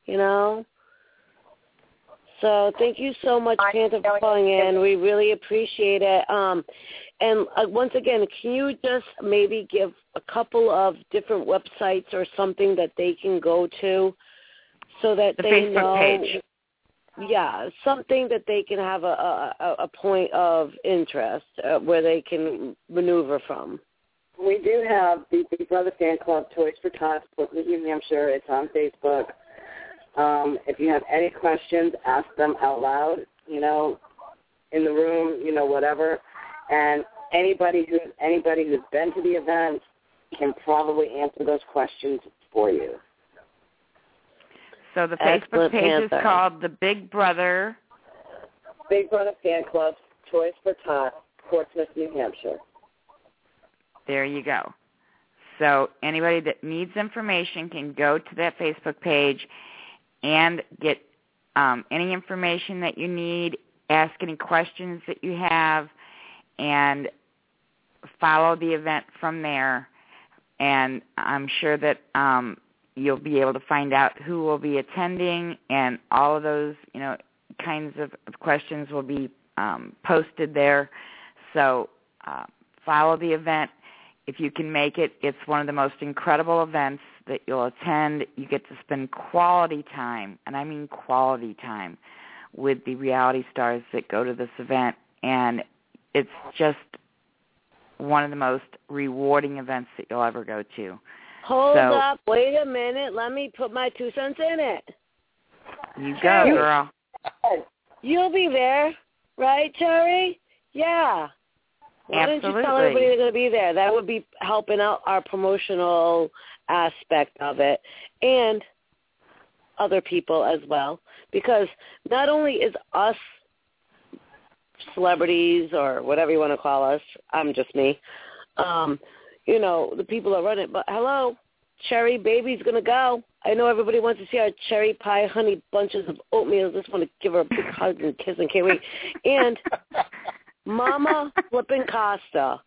So thank you so much, Panther, for calling in. We really appreciate it. And once again, can you just maybe give a couple of different websites or something that they can go to so that the they Facebook know? Page. Yeah, something that they can have a point of interest where they can maneuver from. We do have the Big Brother Fan Club, Toys for Tots, Portland, New Hampshire. It's on Facebook. If you have any questions, ask them out loud, in the room, whatever. And anybody who's been to the event can probably answer those questions for you. So the Excellent Facebook page Panther. is called The Big Brother. Big Brother Fan Club, Toys for Tots, Portsmouth, New Hampshire. There you go. So anybody that needs information can go to that Facebook page and get any information that you need, ask any questions that you have, and follow the event from there. And I'm sure that you'll be able to find out who will be attending, and all of those, kinds of questions will be posted there. So follow the event. If you can make it, it's one of the most incredible events that you'll attend. You get to spend quality time, and I mean quality time, with the reality stars that go to this event. And it's just one of the most rewarding events that you'll ever go to. Hold up. Wait a minute. Let me put my 2 cents in it. You go, girl. You'll be there, right, Cherry? Yeah. Why don't you tell everybody they're going to be there? That would be helping out our promotional aspect of it, and other people as well. Because not only is us celebrities, or whatever you want to call us, I'm just me, the people that run it, but hello, Cherry Baby's going to go. I know everybody wants to see our cherry pie, honey bunches of oatmeal. I just want to give her a big hug and kiss and can't wait. And Mama Flippin' Costa.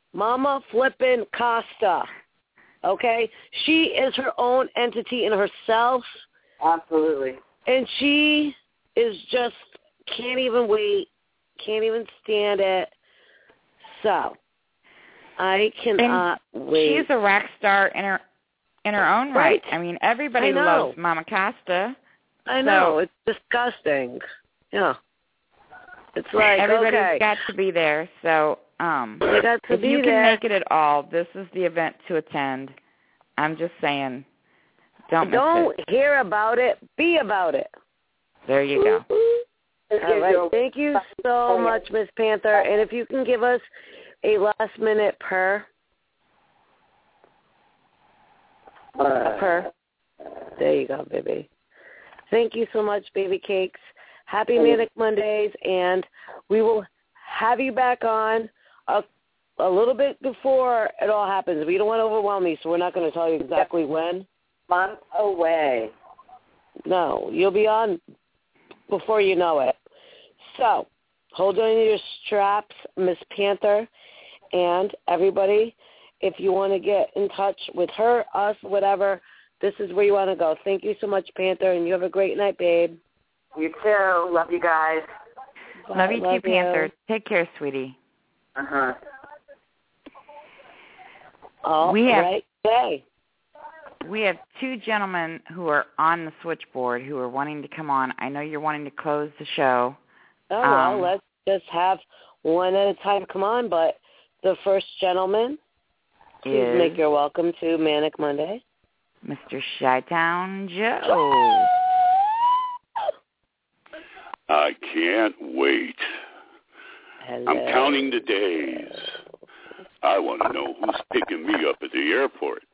Okay? She is her own entity in herself. Absolutely. And she is just, can't even wait, can't even stand it. So, I cannot wait. She's a rock star in her own right. I mean, everybody loves Mama Costa. I know. It's disgusting. Yeah. It's like, everybody's got to be there. So if you can make it at all, this is the event to attend. I'm just saying, don't hear about it, be about it. There you go. All right. Thank you so much, Miss Panther. And if you can give us a last minute per. There you go, baby. Thank you so much, baby cakes. Happy Manic Mondays, and we will have you back on a little bit before it all happens. We don't want to overwhelm you, so we're not going to tell you exactly when. Months away. No, you'll be on before you know it. So, hold on to your straps, Miss Panther, and everybody. If you want to get in touch with her, us, whatever, this is where you want to go. Thank you so much, Panther, and you have a great night, babe. You too. Love you guys. Bye. Love you too, Panther. Take care, sweetie. Uh-huh. We have 2 gentlemen who are on the switchboard who are wanting to come on. I know you're wanting to close the show. Well, let's just have one at a time come on, but the first gentleman, please make your welcome to Manic Monday. Mr. Chi-Town Joe. I can't wait. Hello. I'm counting the days. I want to know who's picking me up at the airport.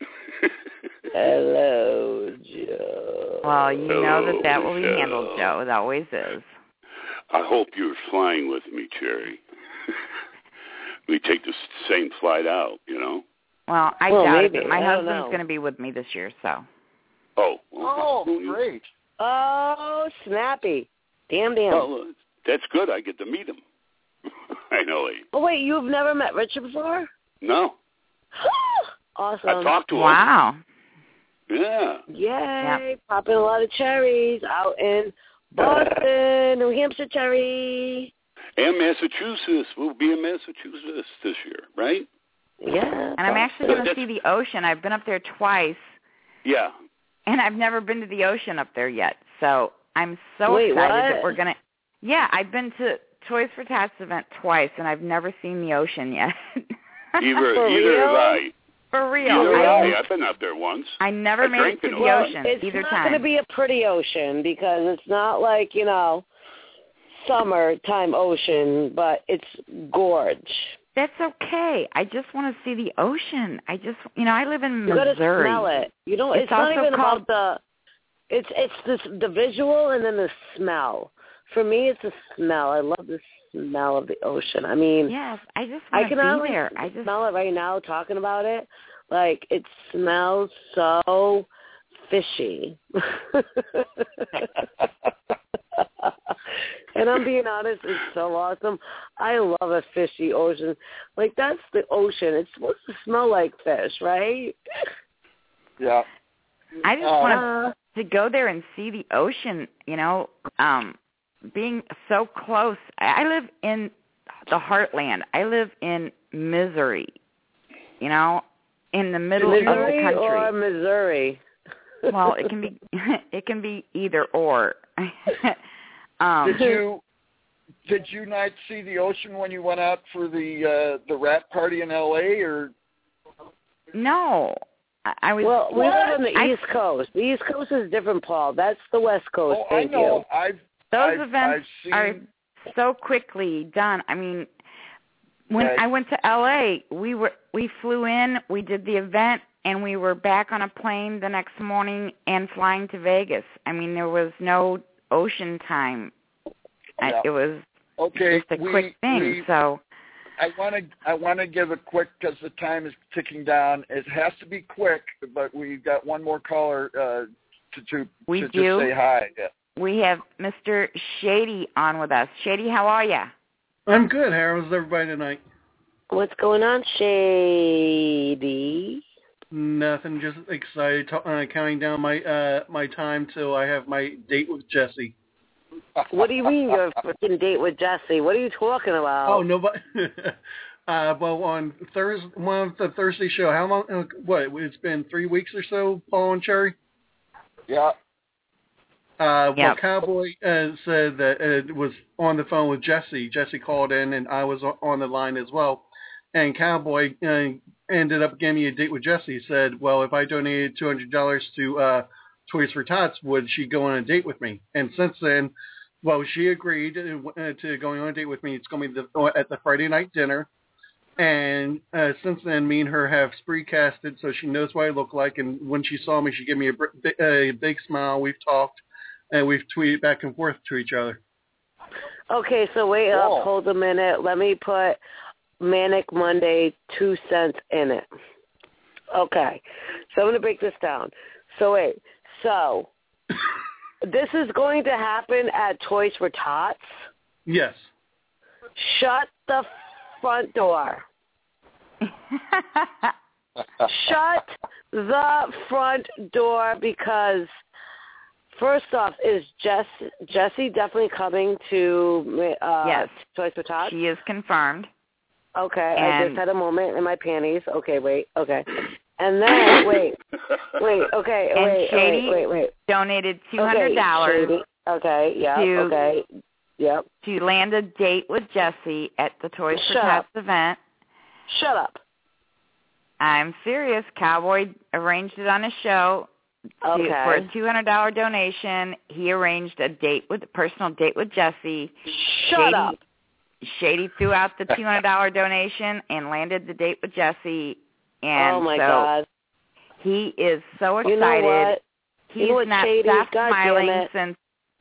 Hello, Joe. Well, you know that will be handled, Joe. It always is. I hope you're flying with me, Cherry. We take the same flight out, Well, I doubt it. My husband's going to be with me this year, so. Oh, great. Oh, snappy. Damn. Well, that's good. I get to meet him. I know. Oh, wait, you've never met Richard before? No. Awesome. I talked to him. Wow. Yeah. Yay. Yep. Popping a lot of cherries out in Boston, New Hampshire cherry. And Massachusetts. We'll be in Massachusetts this year, right? Yeah. And I'm actually going to see the ocean. I've been up there twice. Yeah. And I've never been to the ocean up there yet. So I'm so excited that we're going to. Yeah, I've been to Toys for Tots event twice, and I've never seen the ocean yet. Either have I. For real. I've been up there once. I never made it to the ocean either time. It's not going to be a pretty ocean because it's not like, summertime ocean, but it's gorge. That's okay. I just want to see the ocean. I live in Missouri. You got to smell it. It's not even about It's the visual and then the smell. For me, it's the smell. I love the smell of the ocean. I mean, yes, I just want to be there. I just smell it right now talking about it. Like, it smells so fishy. And I'm being honest, it's so awesome. I love a fishy ocean. Like, that's the ocean. It's supposed to smell like fish, right? Yeah. I just want to go there and see the ocean, being so close. I live in the heartland. I live in Missouri, in the middle of the country. Missouri or Missouri? Well, it can be either or. Did you not see the ocean when you went out for the wrap party in L.A. or? No, I was. Well, we live on the East Coast. The East Coast is different, Paul. That's the West Coast. Oh, I know. Those events are so quickly done. I mean, when I went to L.A., we flew in, we did the event, and we were back on a plane the next morning and flying to Vegas. I mean, there was no ocean time. Yeah. It was just a quick thing. So I want to give a quick, because the time is ticking down. It has to be quick, but we've got one more caller to just say hi. Yeah. We have Mr. Shady on with us. Shady, how are you? I'm good. How's everybody tonight? What's going on, Shady? Nothing. Just excited. Counting down my time till I have my date with Jesse. What do you mean your freaking date with Jesse? What are you talking about? Oh, nobody. Well, on one of the Thursday show, how long? It's been 3 weeks or so, Paul and Cherry? Yeah. Well, Cowboy said that it was on the phone with Jesse. Jesse called in, and I was on the line as well. And Cowboy ended up giving me a date with Jesse. He said, well, if I donated $200 to Toys for Tots, would she go on a date with me? And since then, well, she agreed to going on a date with me. It's going to be at the Friday night dinner. And since then, me and her have spree casted, so she knows what I look like. And when she saw me, she gave me a big smile. We've talked, and we've tweeted back and forth to each other. Okay, so wait up. Hold a minute. Let me put Manic Monday 2 cents in it. Okay, so I'm going to break this down. So wait. So this is going to happen at Toys for Tots? Yes. Shut the front door. Shut the front door, because first off, is Jessie definitely coming to yes. Toys for Tots? She is confirmed. Okay, I just had a moment in my panties. Okay, wait, okay. And then, wait, okay, and Shady wait. Donated $200. Okay, yeah, okay. Yep. To land a date with Jesse at the Toys for Tots event. Shut up. I'm serious. Cowboy arranged it on his show for a $200 donation. He arranged a personal date with Jesse. Shut up. Shady threw out the $200 donation and landed the date with Jesse. And oh my God. He is so excited. You know what? He's not stopped smiling since.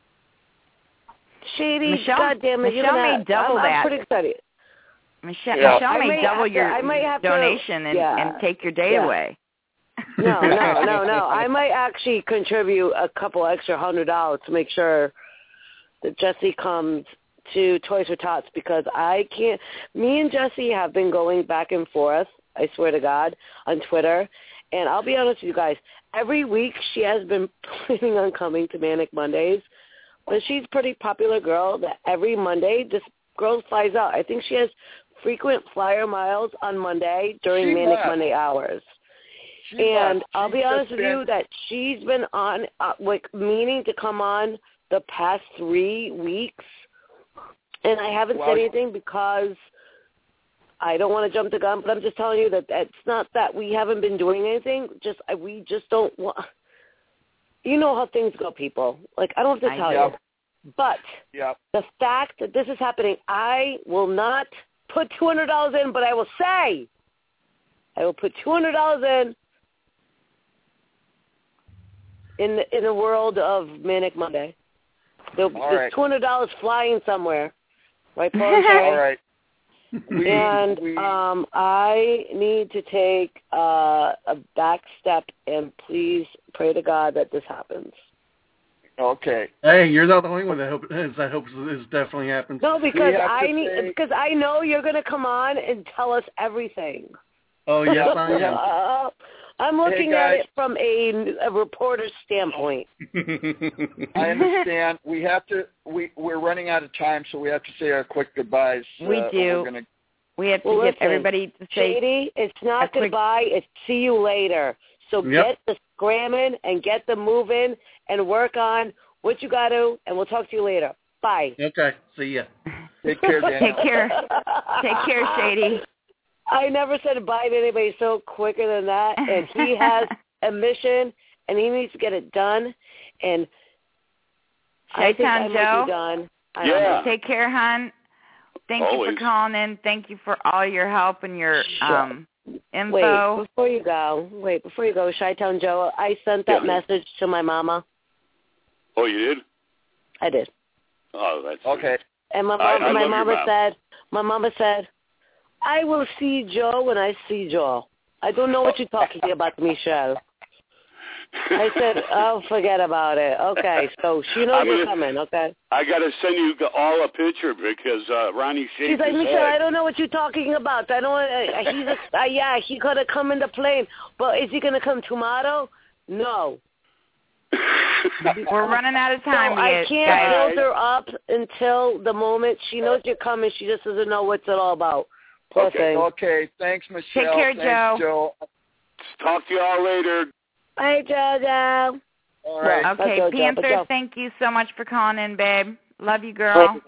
Shady, Michelle, goddamn it! Michelle may double that. I'm pretty excited. Michelle may double your donation and take your day away. No. I might actually contribute a couple extra $100 to make sure that Jesse comes to Toys for Tots, because I can't. Me and Jesse have been going back and forth, I swear to God, on Twitter. And I'll be honest with you guys, every week she has been planning on coming to Manic Mondays. But she's a pretty popular girl that every Monday this girl flies out. I think she has frequent flyer miles on Monday during Manic Monday hours. I'll be honest with you that she's been on, meaning to come on the past 3 weeks. And I haven't said anything because I don't want to jump the gun, but I'm just telling you that it's not that we haven't been doing anything. We just don't want. You know how things go, people. Like, I don't have to tell you. But the fact that this is happening, I will not put $200 in, but I will say I will put $200 in in the world of Manic Monday. There's $200 flying somewhere. Right, Paul? All right. I need to take a back step, and please pray to God that this happens. Okay. Hey, you're not the only one that hopes this definitely happens. No, because I know you're going to come on and tell us everything. Oh, yes, I am. I'm looking at it from a reporter's standpoint. I understand. We're running out of time, so we have to say our quick goodbyes. We do. We have to get everybody to say. Shady, it's not goodbye. It's see you later. So get the scramming and get the moving and work on what you got to, and we'll talk to you later. Bye. Okay. See ya. Take care, Daniel. Take care. Take care, Shady. I never said bye to anybody so quicker than that, and he has a mission, and he needs to get it done, and I think I might be done. Yeah. Take care, hon. Thank you for calling in. Thank you for all your help and your info. Wait, before you go, Chi-Town Joe, I sent that message to my mama. Oh, you did? I did. Oh, that's okay. And my mama said, I will see Joe when I see Joe. I don't know what you're talking about, Michelle. I said, oh, forget about it. Okay, so she knows you're coming, okay? I got to send you all a picture because Ronnie shaved She's like, his Michelle, head. I don't know what you're talking about. I don't. He could have come in the plane, but is he going to come tomorrow? No. We're running out of time. So I can't build her up until the moment she knows you're coming. She just doesn't know what's it all about. Okay. Thanks, Michelle. Take care, Thanks, Joe. Talk to you all later. Bye, JoJo. All right. Okay, Panther, thank you so much for calling in, babe. Love you, girl.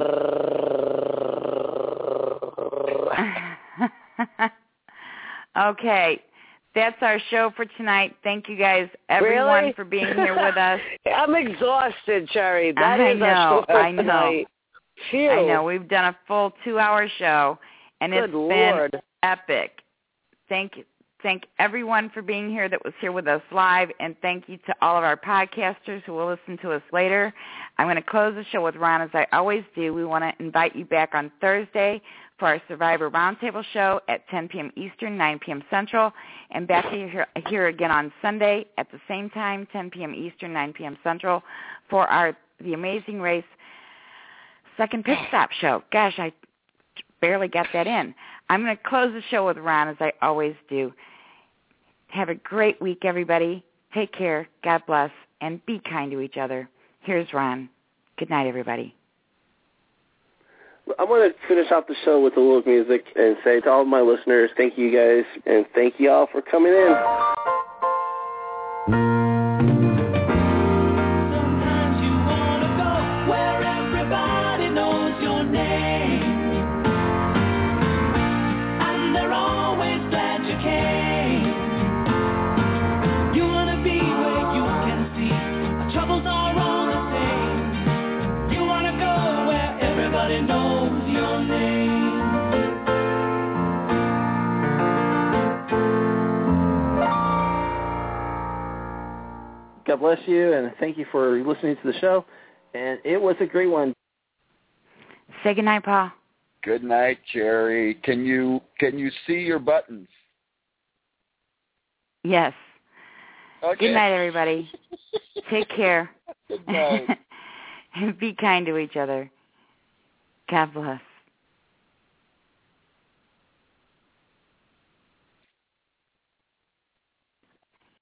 Okay, that's our show for tonight. Thank you guys, everyone, for being here with us. I'm exhausted, Cherry. That is our show for tonight. Phew. I know. We've done a full 2-hour show, and it's been epic. Thank everyone for being here that was here with us live, and thank you to all of our podcasters who will listen to us later. I'm going to close the show with Ron, as I always do. We want to invite you back on Thursday for our Survivor Roundtable show at 10 p.m. Eastern, 9 p.m. Central, and back here again on Sunday at the same time, 10 p.m. Eastern, 9 p.m. Central, for The Amazing Race Second Pit Stop show. Gosh, I barely got that in. I'm going to close the show with Ron, as I always do. Have a great week, everybody. Take care. God bless. And be kind to each other. Here's Ron. Good night, everybody. I want to finish off the show with a little music and say to all of my listeners, thank you guys, and thank you all for coming in. God bless you, and thank you for listening to the show. And it was a great one. Say good night, Paul. Good night, Jerry. Can you see your buttons? Yes. Okay. Good night, everybody. Take care. Good night. And be kind to each other. God bless.